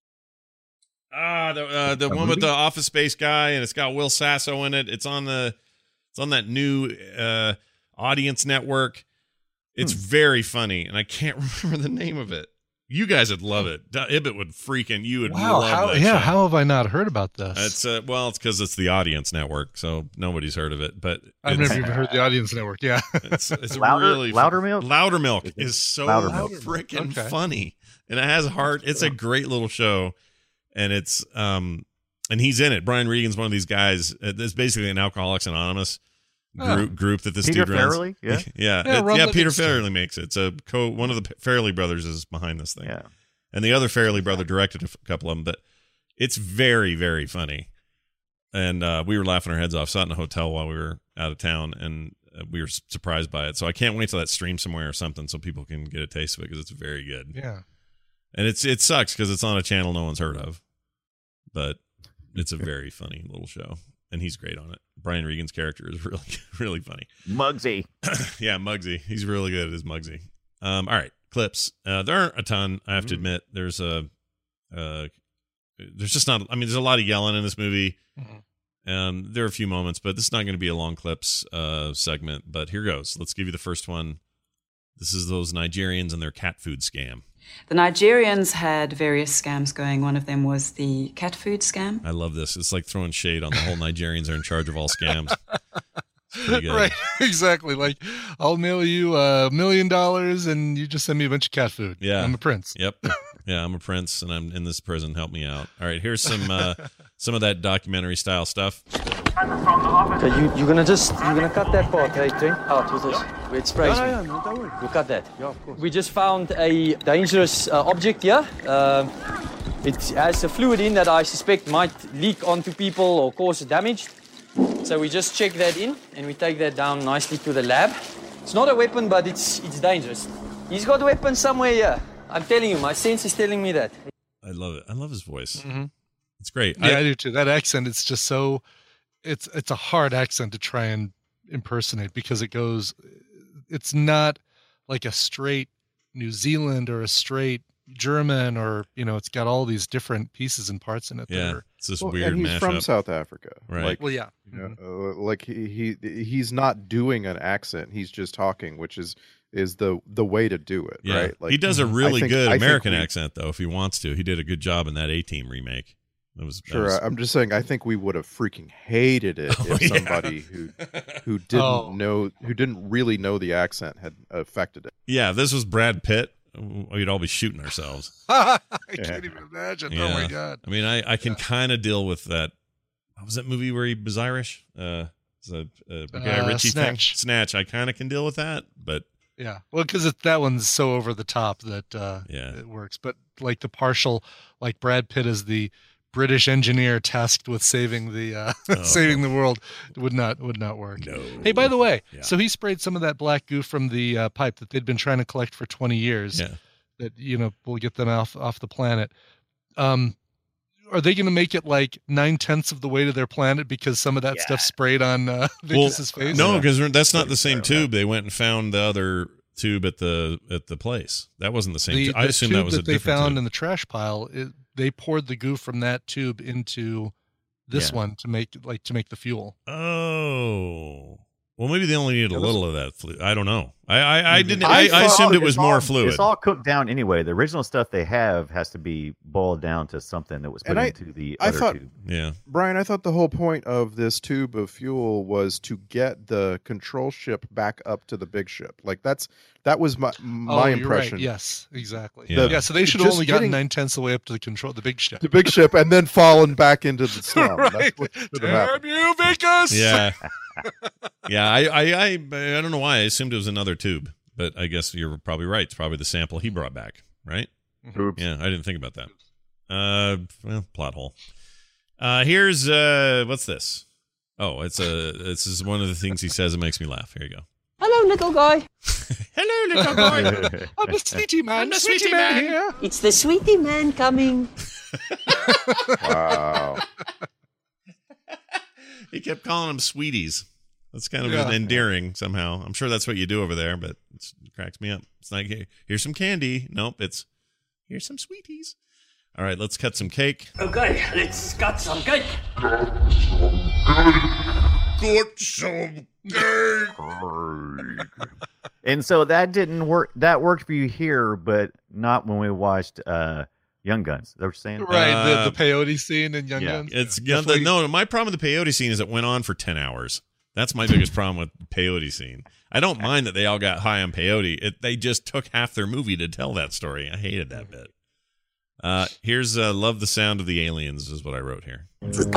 Ah, the uh, the A one with movie? the Office Space guy, and it's got Will Sasso in it. It's on the it's on that new uh Audience Network. It's Hmm. very funny, and I can't remember the name of it. You guys would love it. D- Ibbot would freaking you would Wow, love how, that yeah, show. how have I not heard about this? It's uh, well, it's because it's the Audience Network, so nobody's heard of it. But I've it's, never even heard the Audience Network. Yeah. it's, it's Louder- really Loudermilk? Loudermilk Is it? is so Loudermilk. freaking Okay. funny, and it has heart. It's a great little show, and it's um, and he's in it. Brian Regan's one of these guys. uh, It's basically an Alcoholics Anonymous group group that this Peter dude runs. Farrelly? Yeah. yeah, Yeah, It- Ron yeah. Peter Livingston. Farrelly makes it. It's a co. One of the Farrelly brothers is behind this thing. Yeah. And the other Farrelly brother directed a f- couple of them, but it's very, very funny. And uh, we were laughing our heads off. Saw it in a hotel while we were out of town, and uh, we were s- surprised by it. So I can't wait till that stream somewhere or something, so people can get a taste of it because it's very good. Yeah. And it's it sucks because it's on a channel no one's heard of, but it's a very funny little show, and he's great on it. Brian Regan's character is really, really funny. Muggsy. Yeah, Muggsy. He's really good at his Muggsy. Um, all right, clips. Uh, there aren't a ton. I have to admit. There's a, uh, there's just not. I mean, there's a lot of yelling in this movie, Mhm. and there are a few moments, but this is not going to be a long clips uh, segment. But here goes. Let's give you the first one. This is those Nigerians and their cat food scam. The Nigerians had various scams going. One of them was the cat food scam. I love this. It's like throwing shade on the whole Nigerians are in charge of all scams. It's pretty good. Right, exactly. Like, I'll mail you a million dollars and you just send me a bunch of cat food. Yeah. I'm a prince. Yep. Yeah, I'm a prince and I'm in this prison. Help me out. All right, here's some uh, some of that documentary style stuff. Okay, you, you're gonna just, you're gonna cut that part, hey, Trent, out with this. It sprays No, me. no, no, don't worry. You cut that. Yeah, of course. We just found a dangerous uh, object here. Um, it has a fluid in that I suspect might leak onto people or cause damage. So we just check that in and we take that down nicely to the lab. It's not a weapon, but it's it's dangerous. He's got a weapon somewhere here. I'm telling you, my sense is telling me that. I love it. I love his voice. Mm-hmm. It's great. Yeah, I, I, do too. That accent, it's just so, it's it's a hard accent to try and impersonate because it goes, it's not like a straight New Zealand or a straight German or, you know, it's got all these different pieces and parts in it. that yeah, are- it's this Well, weird and he's mashup. from South Africa, Right. Like, well, yeah. you know, uh, like he, he he's not doing an accent; he's just talking, which is is the the way to do it, Yeah. right? Like, he does a I really think- good I think American we- accent, though, if he wants to. He did a good job in that A-Team remake. That was that Sure, was- I'm just saying. I think we would have freaking hated it Oh, if yeah. somebody who who didn't Oh. know, who didn't really know the accent, had affected it. yeah, if this was Brad Pitt, we'd all be shooting ourselves. I can't even imagine. Yeah. Oh my god. I mean, I, I can kind of deal with that. What was that movie where he was Irish? Uh, it's a, a Guy Uh, Ritchie Snatch. thing. Snatch. I kind of can deal with that, but Yeah, well, because that one's so over the top that uh, Yeah. it works. But like the partial, like Brad Pitt as the British engineer tasked with saving the uh, Oh. saving the world would not would not work. no. Hey, by the way, Yeah. so he sprayed some of that black goo from the uh, pipe that they'd been trying to collect for twenty years. Yeah. That you know will get them off off the planet. Um, are they going to make it like nine tenths of the way to their planet because some of that stuff sprayed on uh, Well, Vicus's face? no, because that's not the same tube. They went and found the other tube at the at the place. That wasn't the same. the, tube. I the assume tube that was a they different found tube. in the trash pile. It, they poured the goo from that tube into this Yeah. one to make like to make the fuel. Oh. Well, maybe they only needed a little of that fluid. I don't know. I I, I didn't. I, I I thought assumed it it's was more all- fluid. It's all cooked down anyway. The original stuff they have has to be boiled down to something that was put And I- into the I other thought- tube. Yeah. Brian, I thought the whole point of this tube of fuel was to get the control ship back up to the big ship. Like that's that was my Oh, my you're impression. Right. Yes, exactly. Yeah. Yeah. So they should have Just only gotten getting- nine tenths of the way up to the control, the big ship. The big ship, and then fallen back into the slum. Right. That's what should have Damn happened. you, Vicus! Yeah. yeah. I, I I I don't know why I assumed it was another tube, but I guess you're probably right. It's probably the sample he brought back, right? Oops. Yeah, I didn't think about that. Uh, well, plot hole. Uh, here's uh, what's this? Oh, it's a. This is one of the things he says that makes me laugh. Here you go. Hello, little guy. Hello, little boy. I'm the sweetie man. I'm the sweetie, sweetie man, man. here. It's the sweetie man coming. Wow. He kept calling them sweeties. That's kind of Yeah. endearing somehow. I'm sure that's what you do over there, but it's, it cracks me up. It's like, hey, here's some candy. Nope, it's here's some sweeties. All right, let's cut some cake. Okay, let's cut some cake. Cut some cake. And so that didn't work. That worked for you here, but not when we watched uh, Young Guns. Is that what you're saying? Right, the, Uh, the peyote scene in Young yeah. Guns. It's yeah, the, Definitely- no. My problem with the peyote scene is it went on for ten hours. That's my biggest problem with the peyote scene. I don't mind that they all got high on peyote. It, they just took half their movie to tell that story. I hated that bit. Uh, here's uh, "Love the Sound of the Aliens" is what I wrote here.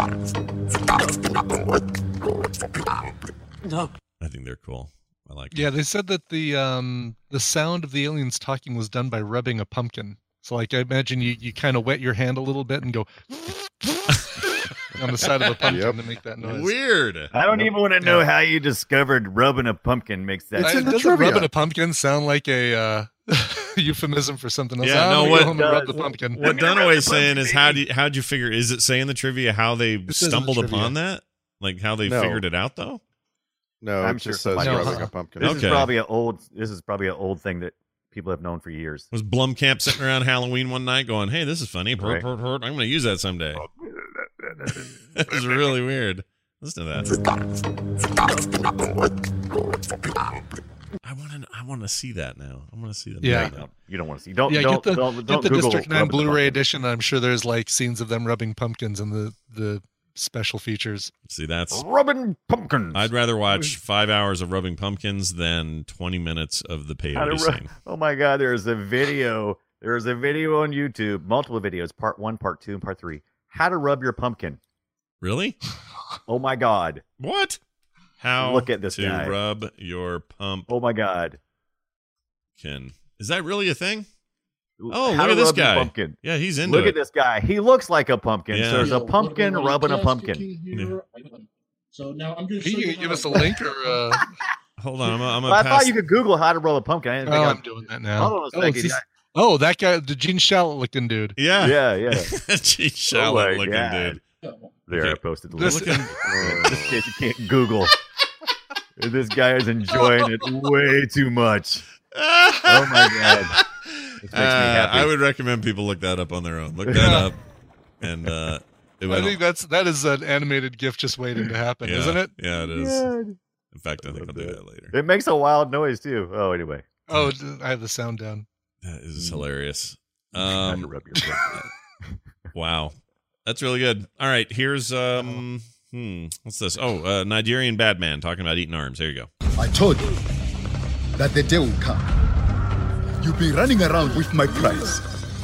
No. I think they're cool. I like. Yeah, they said that the um the sound of the aliens talking was done by rubbing a pumpkin. So like I imagine you, you kind of wet your hand a little bit and go on the side of the pumpkin Yep. to make that noise. Weird. I don't even want to know how you discovered rubbing a pumpkin makes that. It's I, in the doesn't trivia. rubbing a pumpkin sound like a uh, euphemism for something else? Yeah, I'm no, gonna what- go home and rub does- the pumpkin. What Dunaway's saying is how do you, how'd you figure? Is it saying the trivia how they It says in the stumbled trivia. upon that? Like how they No. figured it out though? No, I'm it sure just says somebody- rubbing No. a pumpkin. This Okay. is probably an old. This is probably an old thing that people have known for years. Was Blumkamp sitting around Halloween one night going, "Hey, this is funny. Hurt, Right. hurt, hurt. I'm going to use that someday." That was really weird. Listen to that. I want to. I want to see that now. I want to see them. Yeah. doing that. You don't want to see. Don't yeah, don't get the, don't, get don't the Google District nine rubbing the Blu-ray pumpkin. edition. I'm sure there's like scenes of them rubbing pumpkins and the the special features. See, that's. Rubbing pumpkins. I'd rather watch five hours of rubbing pumpkins than twenty minutes of the How to peyote rub- scene. Oh my God! There's a video. There's a video on YouTube. Multiple videos. Part one, part two, and part three. How to rub your pumpkin. Really? Oh my God! What? How? Look at this to guy. rub your pumpkin? Oh my God! Is that really a thing? Oh, How look to at this rub your guy. Pumpkin. Yeah, he's into Look it. at this guy. He looks like a pumpkin. Yeah. So there's a Yo, pumpkin what rubbing a test pumpkin. here? So now I'm going to Can you give us a link or? Uh... Hold on, I'm, I'm Well, gonna I pass. thought you could Google how to rub a pumpkin. I didn't Oh, think I'm I- doing that now. Hold on a Oh, second. this- oh, that guy, the Gene Shalit looking dude. Yeah, Yeah, yeah. Gene Oh Shalit my looking God. dude. There, Okay. I posted the This- link. This kid you can't Google. This guy is enjoying it way too much. Oh my God. This makes me Uh, happy. I would recommend people look that up on their own. Look that Yeah. up, and uh, it I went think that's that is an animated GIF just waiting to happen, yeah, isn't it? Yeah, it is. God. In fact, I think I'll do that later. It makes a wild noise too. Oh, anyway. Oh, I have the sound down. That is hilarious. I Um, had to rub your foot. wow, that's really good. All right, here's um, hmm, what's this? Oh, uh, Nigerian bad man talking about eating arms. There you go. I told you that the day will come. You'll be running around with my prize.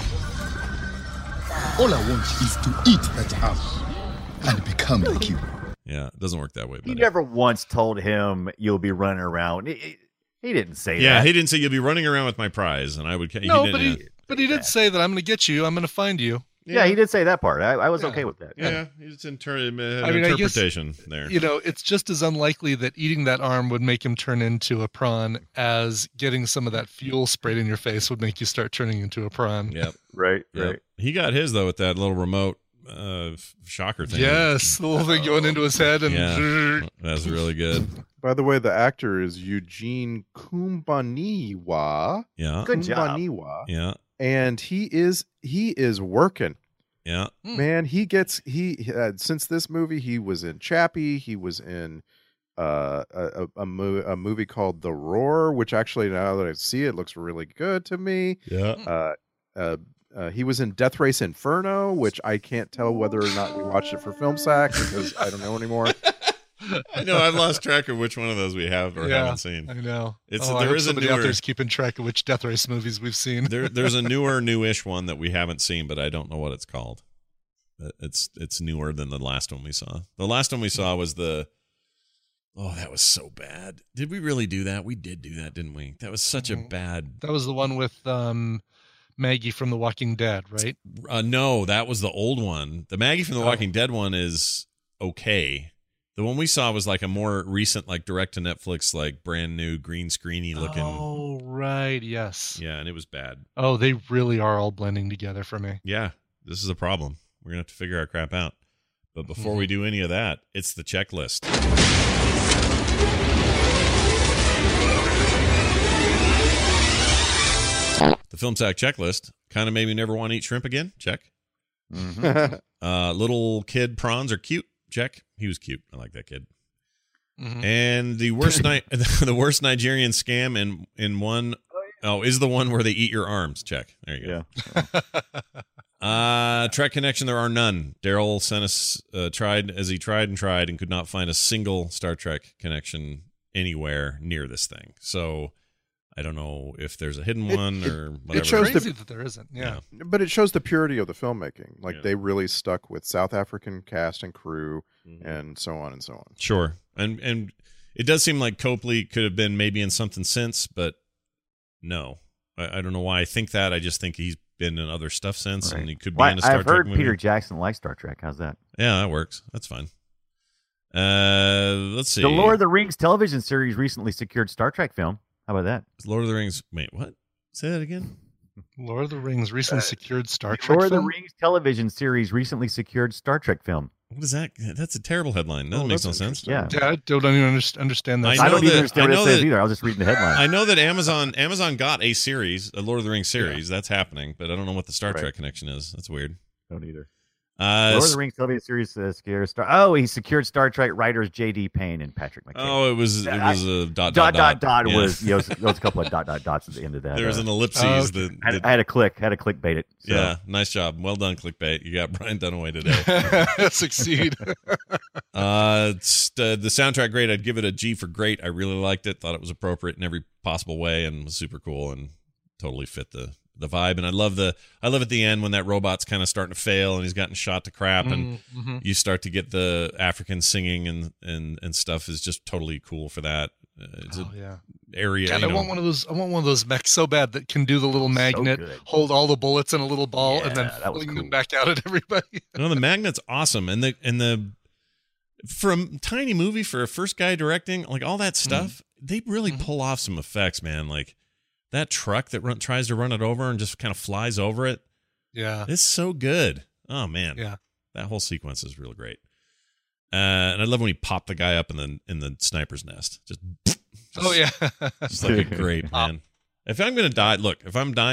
All I want is to eat that arm and become like you. Yeah, it doesn't work that way. He Buddy. never once told him you'll be running around. He, he- he didn't say Yeah, that. he didn't say you'll be running around with my prize, and I would. He No, didn't, but yeah. he but he did say that I'm going to get you. I'm going to find you. Yeah, he did say that part. I, I was Yeah. okay with that. Yeah, it's inter- uh, I mean, I guess, interpretation there. You know, it's just as unlikely that eating that arm would make him turn into a prawn as getting some of that fuel sprayed in your face would make you start turning into a prawn. Yep. Right, Yep. right. He got his though with that little remote uh, shocker thing. Yes, the little thing going into his head, and Yeah, that's really good. By the way, the actor is Eugene Kumbaniwa. Yeah. Good job. Kumbaniwa. Yeah. And he is he is working. Yeah. Man, he gets he uh, since this movie he was in Chappie, he was in uh, a a, a, mo- a movie called The Roar, which actually now that I see it looks really good to me. Yeah. Uh, uh, uh, he was in Death Race Inferno, which I can't tell whether or not we watched it for Film Sack because I don't know anymore. I know I've lost track of which one of those we have or yeah, haven't seen. I know. It's oh, there I hope is a somebody out newer. there's keeping track of which Death Race movies we've seen. There, there's a newer, newish one that we haven't seen, but I don't know what it's called. Uh, It's it's newer than the last one we saw. The last one we saw was the. Oh, that was so bad. Did we really do that? We did do that, didn't we? That was such a bad. That was the one with um, Maggie from The Walking Dead, right? Uh, no, that was the old one. The Maggie from The Oh. Walking Dead one is okay. The one we saw was like a more recent, like direct to Netflix, like brand new green screeny looking. Oh, right. Yes. Yeah, and it was bad. Oh, they really are all blending together for me. Yeah, this is a problem. We're gonna have to figure our crap out. But before we do any of that, it's the checklist. The Film Sack checklist kind of made me never want to eat shrimp again. Check. Mhm. uh, little kid prawns are cute. Check. He was cute. I like that kid. Mhm. And the worst night, the worst Nigerian scam in in one oh is the one where they eat your arms. Check. There you go. Uh, Trek connection. There are none. Daryl sent us uh, tried as he tried and tried and could not find a single Star Trek connection anywhere near this thing. So I don't know if there's a hidden It- one it- or it whatever. shows Crazy the- that there isn't. Yeah. But it shows the purity of the filmmaking. Like Yeah. they really stuck with South African cast and crew Mhm. and so on and so on. Sure, and and it does seem like Copley could have been maybe in something since, but no, I, I don't know why I think that. I just think he's been in other stuff since, Right. and he could be Well, in a Star I've Trek heard movie. Peter Jackson likes Star Trek. How's that? Yeah, that works. That's fine. Uh, let's see. The Lord of the Rings television series recently secured Star Trek film. How about that? Lord of the Rings. Wait, what? Say that again. Lord of the Rings recently secured Star Trek Lord of the film? Rings television series recently secured Star Trek film. What is that? That's a terrible headline. That Oh, makes no that's sense. Yeah. Yeah, I don't even underst- understand that. I I, know don't even that- understand I what know it says that- either. I was just reading the headline. I know that Amazon Amazon got a series, a Lord of the Rings series. That's happening, but I don't know what the Star Right. Trek connection is. That's weird. Don't either. Uh, Lord of the Rings television series uh, secured Star. Oh, he secured Star Trek writers J D Payne and Patrick McKay. oh, it was it I- was a dot dot dot dot Yeah. was you know, there was a couple of dot dot dots at the end of that. There was uh, an ellipses. Oh, okay. that, I, had, that- I had a click, had a clickbait it. So. yeah, nice job. Well done, clickbait. You got Brian Dunaway today. Succeed. uh, it's, uh, the soundtrack great. I'd give it a G for great. I really liked it. Thought it was appropriate in every possible way and was super cool and totally fit the the vibe. And I love the I love at the end when that robot's kind of starting to fail and he's gotten shot to crap and Mhm. you start to get the African singing and and and stuff is just totally cool for that. Uh, it's Oh, a yeah. area. God, you I know, want one of those. I want one of those mechs so bad that can do the little magnet, good. hold all the bullets in a little ball, and then Yeah, that was fling cool. them back out at everybody. No, the magnet's awesome, and the and the for a tiny movie for a first guy directing, like all that stuff, they really Mhm. pull off some effects, man. Like that truck that run, tries to run it over and just kind of flies over it. Yeah. It's so good. Oh man, Yeah. that whole sequence is real great. Uh, and I love when he popped the guy up in the in the sniper's nest. Just, Oh yeah. just like a great man. If I'm gonna die, look, if I'm dying,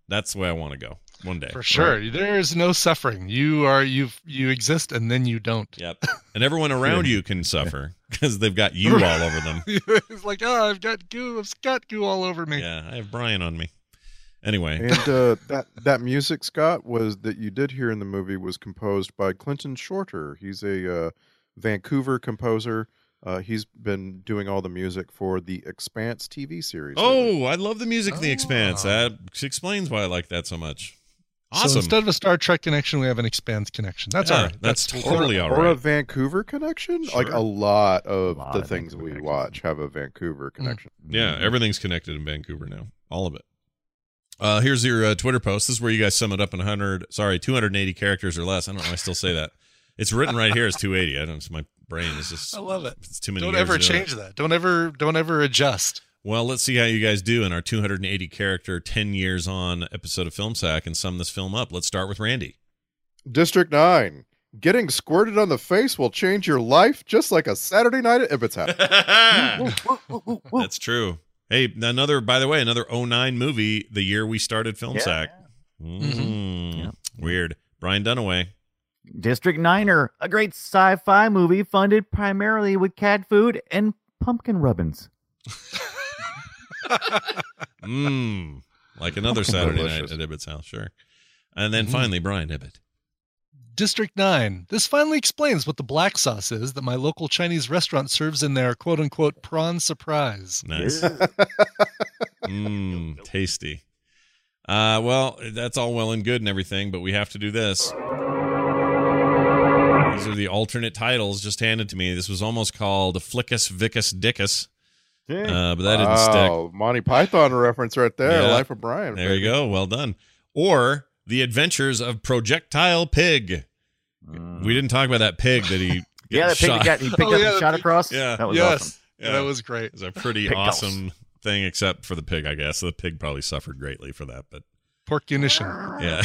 That's the way I want to go one day. For sure. Right. There is no suffering. You are you you exist and then you don't. Yep. And everyone around you can suffer because they've got you all over them. It's like, oh, I've got goo. I've got goo all over me. Yeah, I have Brian on me. Anyway. And uh, that that music, Scott, was that you did hear in the movie was composed by Clinton Shorter. He's a uh, Vancouver composer. Uh, he's been doing all the music for the Expanse T V series. Oh, lately. I love the music in The Expanse. That explains why I like that so much. Awesome. So instead of a Star Trek connection, we have an Expanse connection. That's yeah, all right. That's, that's totally all right. Or a Vancouver connection? Sure. Like a lot of a lot the of things we watch have a Vancouver connection. Mm. Yeah, everything's connected in Vancouver now. All of it. Uh, here's your uh, Twitter post. This is where you guys sum it up in one hundred, sorry, two hundred eighty characters or less. I don't know why I still say that. It's written right here as two eighty. I don't know. My brain is just. I love it. It's too many. Don't years ever ago. change that. Don't ever. Don't ever adjust. Well, let's see how you guys do in our two hundred eighty character, ten years on episode of Film Sack and sum this film up. Let's start with Randy. District nine. Getting squirted on the face will change your life just like a Saturday night at Ibbot's house. That's true. Hey, another, by the way, another oh nine movie, the year we started Film Yeah. Sack. Mm, Mm-hmm. Yeah. Weird. Brian Dunaway. District Niner, a great sci-fi movie funded primarily with cat food and pumpkin rubbins. Mmm. Like another Pumpkin Saturday delicious. night at Ibbott's house, sure. And then Mhm. finally, Brian Ibbott. District nine. This finally explains what the black sauce is that my local Chinese restaurant serves in their quote-unquote prawn surprise. Nice. Mmm. Tasty. Uh, well, that's all well and good and everything, but we have to do this. These are the alternate titles just handed to me. This was almost called Flickus Vicus Dickus. Uh, but that didn't stick. Wow, Monty Python reference right there. Yeah. Life of Brian. There you go. Well done. Or The Adventures of Projectile Pig. We didn't talk about that pig that he Yeah, that pig shot. that got, he picked Oh, up yeah, and the shot pig- across. Yeah. That was yes. awesome. Yeah. That was great. It was a pretty Pig awesome thing, except for the pig, I guess. The pig probably suffered greatly for that, but Pork munition. yeah.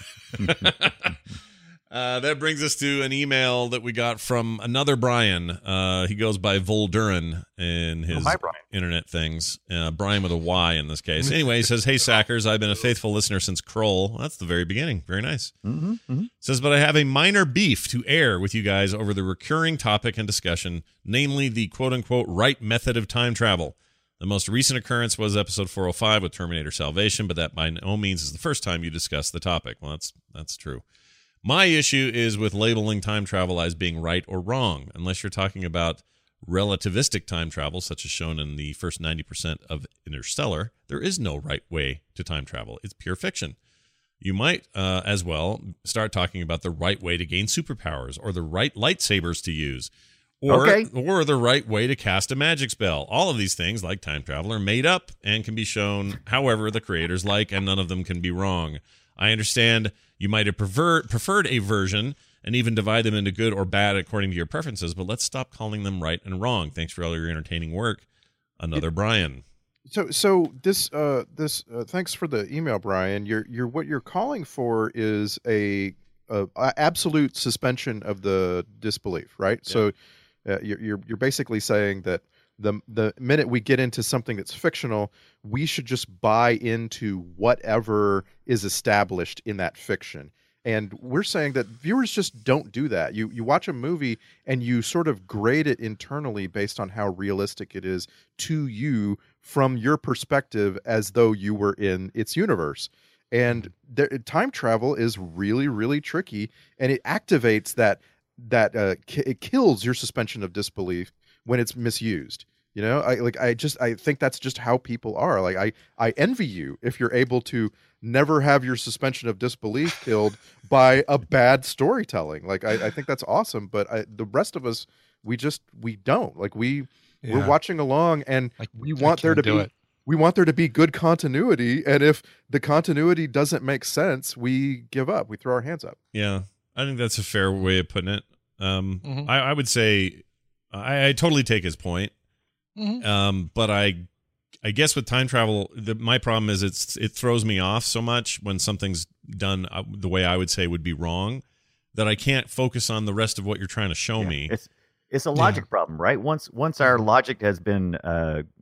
uh, that brings us to an email that we got from another Brian. Uh, he goes by Voldurin in his Oh, hi, Brian. internet things. Uh, Brian with a Y in this case. Anyway, he says, "Hey, Sackers, I've been a faithful listener since Kroll." Well, that's the very beginning. Very nice. Mm-hmm, mm-hmm. Says, but I have a minor beef to air with you guys over the recurring topic and discussion, namely the quote-unquote right method of time travel. The most recent occurrence was episode four oh five with Terminator Salvation, but that by no means is the first time you discussed the topic. Well, that's that's true. My issue is with labeling time travel as being right or wrong, unless you're talking about relativistic time travel, such as shown in the first ninety percent of Interstellar. There is no right way to time travel. It's pure fiction. You might, uh, as well, start talking about the right way to gain superpowers or the right lightsabers to use. Or, Okay. or the right way to cast a magic spell. All of these things, like time travel, are made up and can be shown however the creators like, and none of them can be wrong. I understand you might have prefer- preferred a version and even divide them into good or bad according to your preferences, but let's stop calling them right and wrong. Thanks for all your entertaining work. Another Brian. So, so this, uh, this, uh, thanks for the email, Brian. You're, you're, what you're calling for is a, a, a absolute suspension of the disbelief, right? Yeah. So, uh, you're, you're, you're basically saying that the, the minute we get into something that's fictional, we should just buy into whatever is established in that fiction. And we're saying that viewers just don't do that. You you watch a movie and you sort of grade it internally based on how realistic it is to you from your perspective as though you were in its universe. And there, time travel is really, really tricky, and it activates that that uh, ki- it kills your suspension of disbelief when it's misused. You know, I like I just I think that's just how people are. Like I I envy you if you're able to never have your suspension of disbelief killed by a bad storytelling. Like I, I think that's awesome, but I, the rest of us, we just we don't. Like we Yeah. we're watching along, and we I want there to can't do be it. we want there to be good continuity. And if the continuity doesn't make sense, we give up. We throw our hands up. Yeah, I think that's a fair way of putting it. Um, Mhm. I, I would say I, I totally take his point. Mhm. Um, but I, I guess with time travel, the, my problem is it's it throws me off so much when something's done uh, the way I would say would be wrong, that I can't focus on the rest of what you're trying to show Yeah. me. It's it's a logic problem, right? Once once our logic has been uh,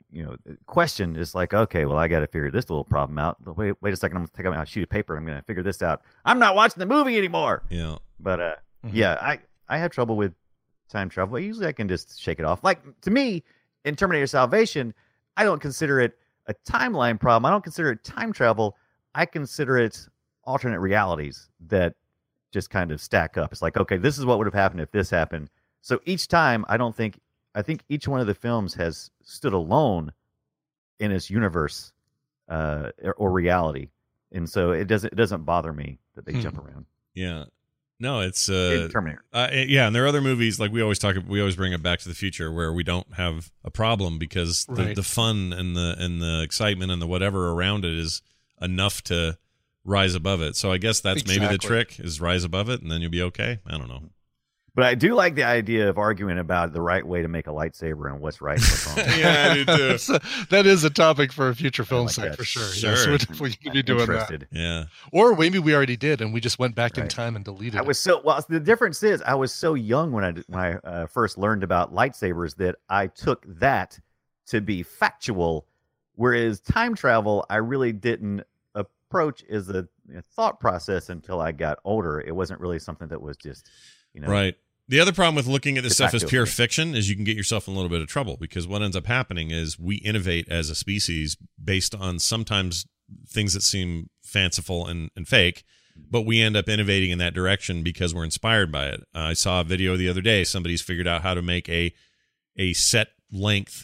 you know question is like, okay, well, I got to figure this little problem out. Wait, wait a second, I'm gonna take out my sheet of paper. I'm gonna figure this out. I'm not watching the movie anymore. Yeah, but uh, mm-hmm. yeah, I I have trouble with time travel. Usually, I can just shake it off. Like to me, in Terminator Salvation, I don't consider it a timeline problem. I don't consider it time travel. I consider it alternate realities that just kind of stack up. It's like, okay, this is what would have happened if this happened. So each time, I don't think, I think each one of the films has stood alone in its universe uh, or, or reality, and so it doesn't it doesn't bother me that they hmm. jump around. Yeah, no, it's uh, in Terminator. Uh, yeah, and there are other movies like we always talk. We always bring up Back to the Future, where we don't have a problem because the, Right. the fun and the and the excitement and the whatever around it is enough to rise above it. So I guess that's maybe the Exactly. trick is rise above it, and then you'll be okay. I don't know. But I do like the idea of arguing about the right way to make a lightsaber and what's right and what's wrong. Yeah, I do too. So that is a topic for a future film like site that. for sure. Sure. Yes, we're definitely going to be doing Interested. Yeah. that. Or maybe we already did and we just went back in Right. time and deleted I was so well. The difference is, I was so young when I did- when I uh, first learned about lightsabers that I took that to be factual, whereas time travel I really didn't approach as a, a thought process until I got older. It wasn't really something that was just, you know, Right. The other problem with looking at this It's stuff not as good. pure fiction is you can get yourself in a little bit of trouble because what ends up happening is we innovate as a species based on sometimes things that seem fanciful and, and fake, but we end up innovating in that direction because we're inspired by it. Uh, I saw a video the other day. Somebody's figured out how to make a a set length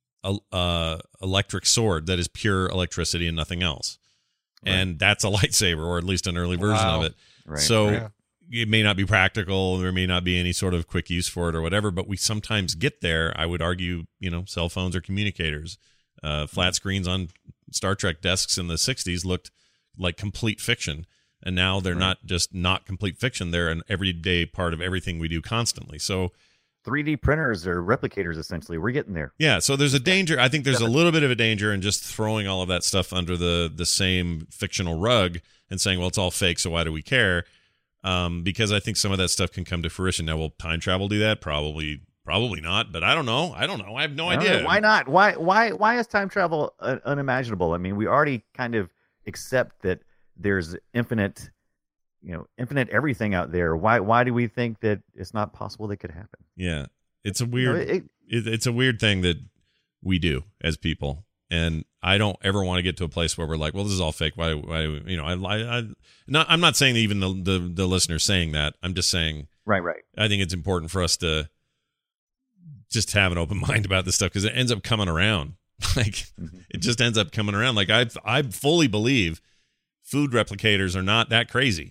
uh, electric sword that is pure electricity and nothing else. Right. And that's a lightsaber, or at least an early version Wow. of it. Right. So Yeah. it may not be practical. There may not be any sort of quick use for it or whatever, but we sometimes get there. I would argue, you know, cell phones or communicators, uh, flat screens on Star Trek desks in the sixties looked like complete fiction. And now they're Right. not just not complete fiction. They're an everyday part of everything we do constantly. So three D printers or replicators. Essentially, we're getting there. yeah, so there's a danger. I think there's a little bit of a danger in just throwing all of that stuff under the the same fictional rug and saying, well, it's all fake, so why do we care? Um, because I think some of that stuff can come to fruition. Now, will time travel do that? Probably, probably not. But I don't know. I don't know. I have no I don't idea. know. Why not? Why why why is time travel uh, unimaginable? I mean, we already kind of accept that there's infinite, you know, infinite everything out there. Why why do we think that it's not possible that it could happen? Yeah, it's a You know, weird. it- it, it's a weird thing that we do as people, and I don't ever want to get to a place where we're like, well, this is all fake. Why? Why? You know, I, I, I not. I'm not saying that even the, the the listener saying that. I'm just saying. Right, right. I think it's important for us to just have an open mind about this stuff because it ends up coming around. Like it just ends up coming around. Like I, I fully believe food replicators are not that crazy.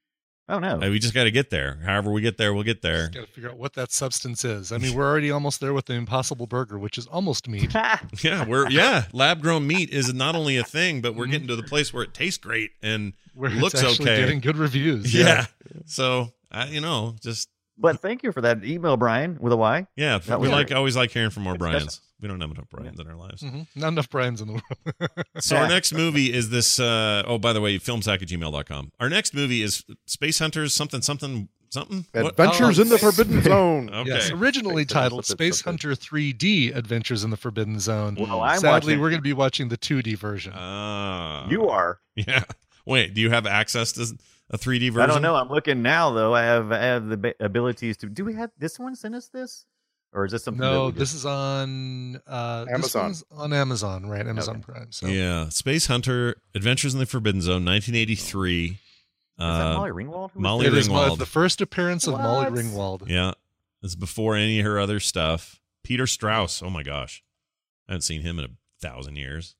Oh no, Like, we just got to get there. However we get there, we'll get there. Got to figure out what that substance is. I mean, we're already almost there with the Impossible Burger, which is almost meat. Yeah, we're yeah. Lab grown meat is not only a thing, but we're getting to the place where it tastes great and Where looks it's actually okay. getting good reviews. Yeah. Yeah. So I, you know, just But thank you for that email, Brian, with a Y. yeah. That We was like great. always like hearing from more It's Brians. special. We don't have enough Brians in our lives. Mhm. Not enough Brian's in the world. So our next movie is this. Uh, oh, by the way, filmsack at gmail dot com. Our next movie is Space Hunters. Something. Something. Something. What? Adventures Oh, in the Forbidden Zone. Okay. Yes, originally Space Hunter, titled something, Space something. Hunter three D Adventures in the Forbidden Zone. Well, I'm Sadly, watching- we're going to be watching the two D version. Ah. You are. Yeah. Wait. Do you have access to a three D version? I don't know. I'm looking now, though. I have I have the ba- abilities to. Do we have this one send us this, or is this something? that No, we this just- is on uh, this Amazon. one's on Amazon, right? Amazon Okay. Prime. So Yeah. Space Hunter: Adventures in the Forbidden Zone, nineteen eighty-three. Is that Uh, Molly Ringwald? Who is Molly it is Mo- Ringwald. the first appearance of Molly What? Ringwald. Yeah. It's before any of her other stuff. Peter Strauss. Oh my gosh. I haven't seen him in a thousand years.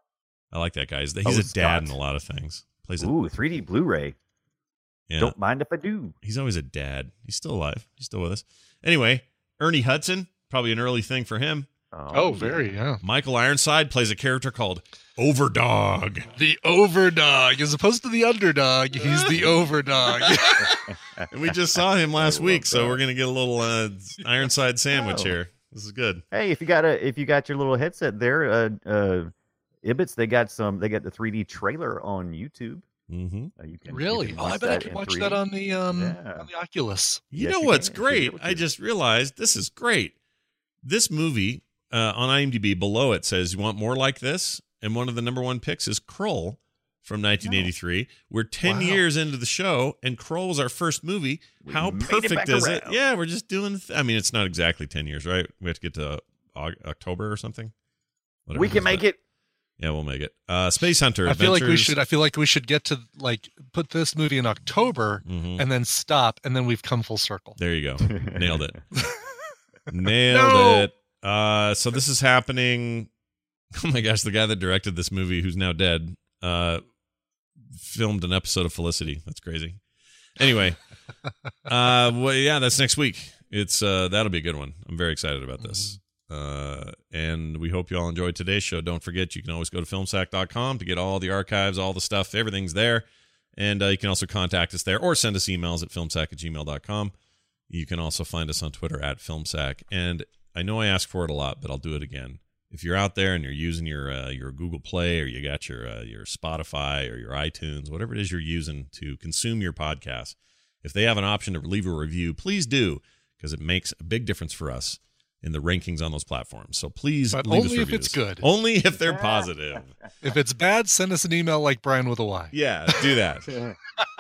I like that guy. He's, he's Oh, a dad Scott. in a lot of things. Plays this? a, Ooh, three D Blu-ray. yeah. Don't mind if I do. He's always a dad. He's still alive. He's still with us. Anyway, Ernie Hudson, probably an early thing for him. Oh, very, yeah. Michael Ironside plays a character called Overdog. The overdog, as opposed to the underdog, he's the overdog. And we just saw him last I week, love so that. we're gonna get a little uh, Ironside sandwich Oh. here. This is good. Hey, if you got a if you got your little headset there, uh, uh, Ibbits, they got some. They got the three D trailer on YouTube. Mm-hmm. Uh, you can, Really? You can Oh, I watch bet I that can in watch three D. that on the um Yeah. on the Oculus. You Yes, know you what's can. Should be great? able to. I just realized this is great. This movie uh, on IMDb, below it says, you want more like this? And one of the number one picks is Krull from nineteen eighty-three. No. We're ten wow. years into the show, and Krull was our first movie. We How perfect it is around. it? Yeah, we're just doing... Th- I mean, it's not exactly ten years, right? We have to get to uh, October or something. Whatever we can make that. it. Yeah, we'll make it. Uh, Space Hunter I Adventures. feel like we should. I feel like we should get to like put this movie in October mm-hmm. and then stop, and then we've come full circle. There you go. Nailed it. Nailed no! it. Uh, so this is happening. Oh my gosh, the guy that directed this movie, who's now dead, uh, filmed an episode of Felicity. That's crazy. Anyway, uh, well, yeah, that's next week. It's uh, that'll be a good one. I'm very excited about this. Uh, and we hope you all enjoyed today's show. Don't forget, you can always go to film sack dot com to get all the archives, all the stuff. Everything's there. And uh, you can also contact us there or send us emails at film sack at gmail dot com. You can also find us on Twitter at filmsack. And I know I ask for it a lot, but I'll do it again. If you're out there and you're using your uh, your Google Play or you got your uh, your Spotify or your iTunes, whatever it is you're using to consume your podcast, if they have an option to leave a review, please do, because it makes a big difference for us in the rankings on those platforms. So please but leave only us if reviews. it's good. Only if they're positive. If it's bad, send us an email like Brian with a Y. Yeah, do that.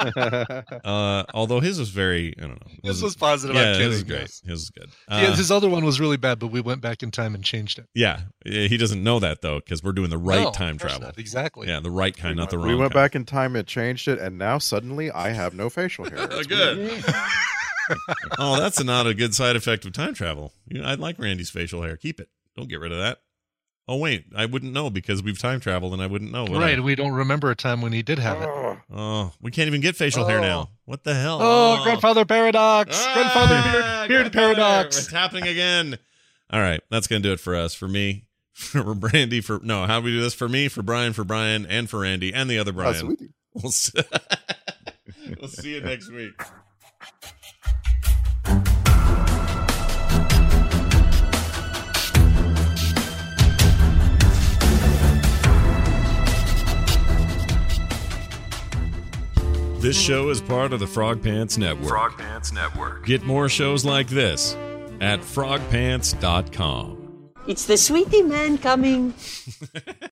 uh, although his was very, I don't know. His was positive. Yeah, I'm kidding. his was great. Yes. His was good. Yeah, Uh, his other one was really bad, but we went back in time and changed it. yeah, he doesn't know that, though, because we're doing the right No, time of course travel. not. Exactly. Yeah, the right kind, not the wrong We went kind. back in time and changed it, and now suddenly I have no facial hair. It's Good. weird. Oh, that's not a good side effect of time travel. You know, I like Randy's facial hair. Keep it. Don't get rid of that. Oh, wait. I wouldn't know because we've time traveled and I wouldn't know. would Right. I? We don't remember a time when he did have it. Oh, we can't even get facial hair now. What the hell? Oh, grandfather paradox. Ah, grandfather beard, beard grandfather. paradox. It's happening again. All right. That's going to do it for us. For me, for Brandy, for no, how do we do this? For me, for Brian, for Brian, and for Randy, and the other Brian. Oh, sweetie. We'll see, we'll see you next week. This show is part of the Frog Pants Network. Frog Pants Network. Get more shows like this at frog pants dot com. It's the sweetie man coming.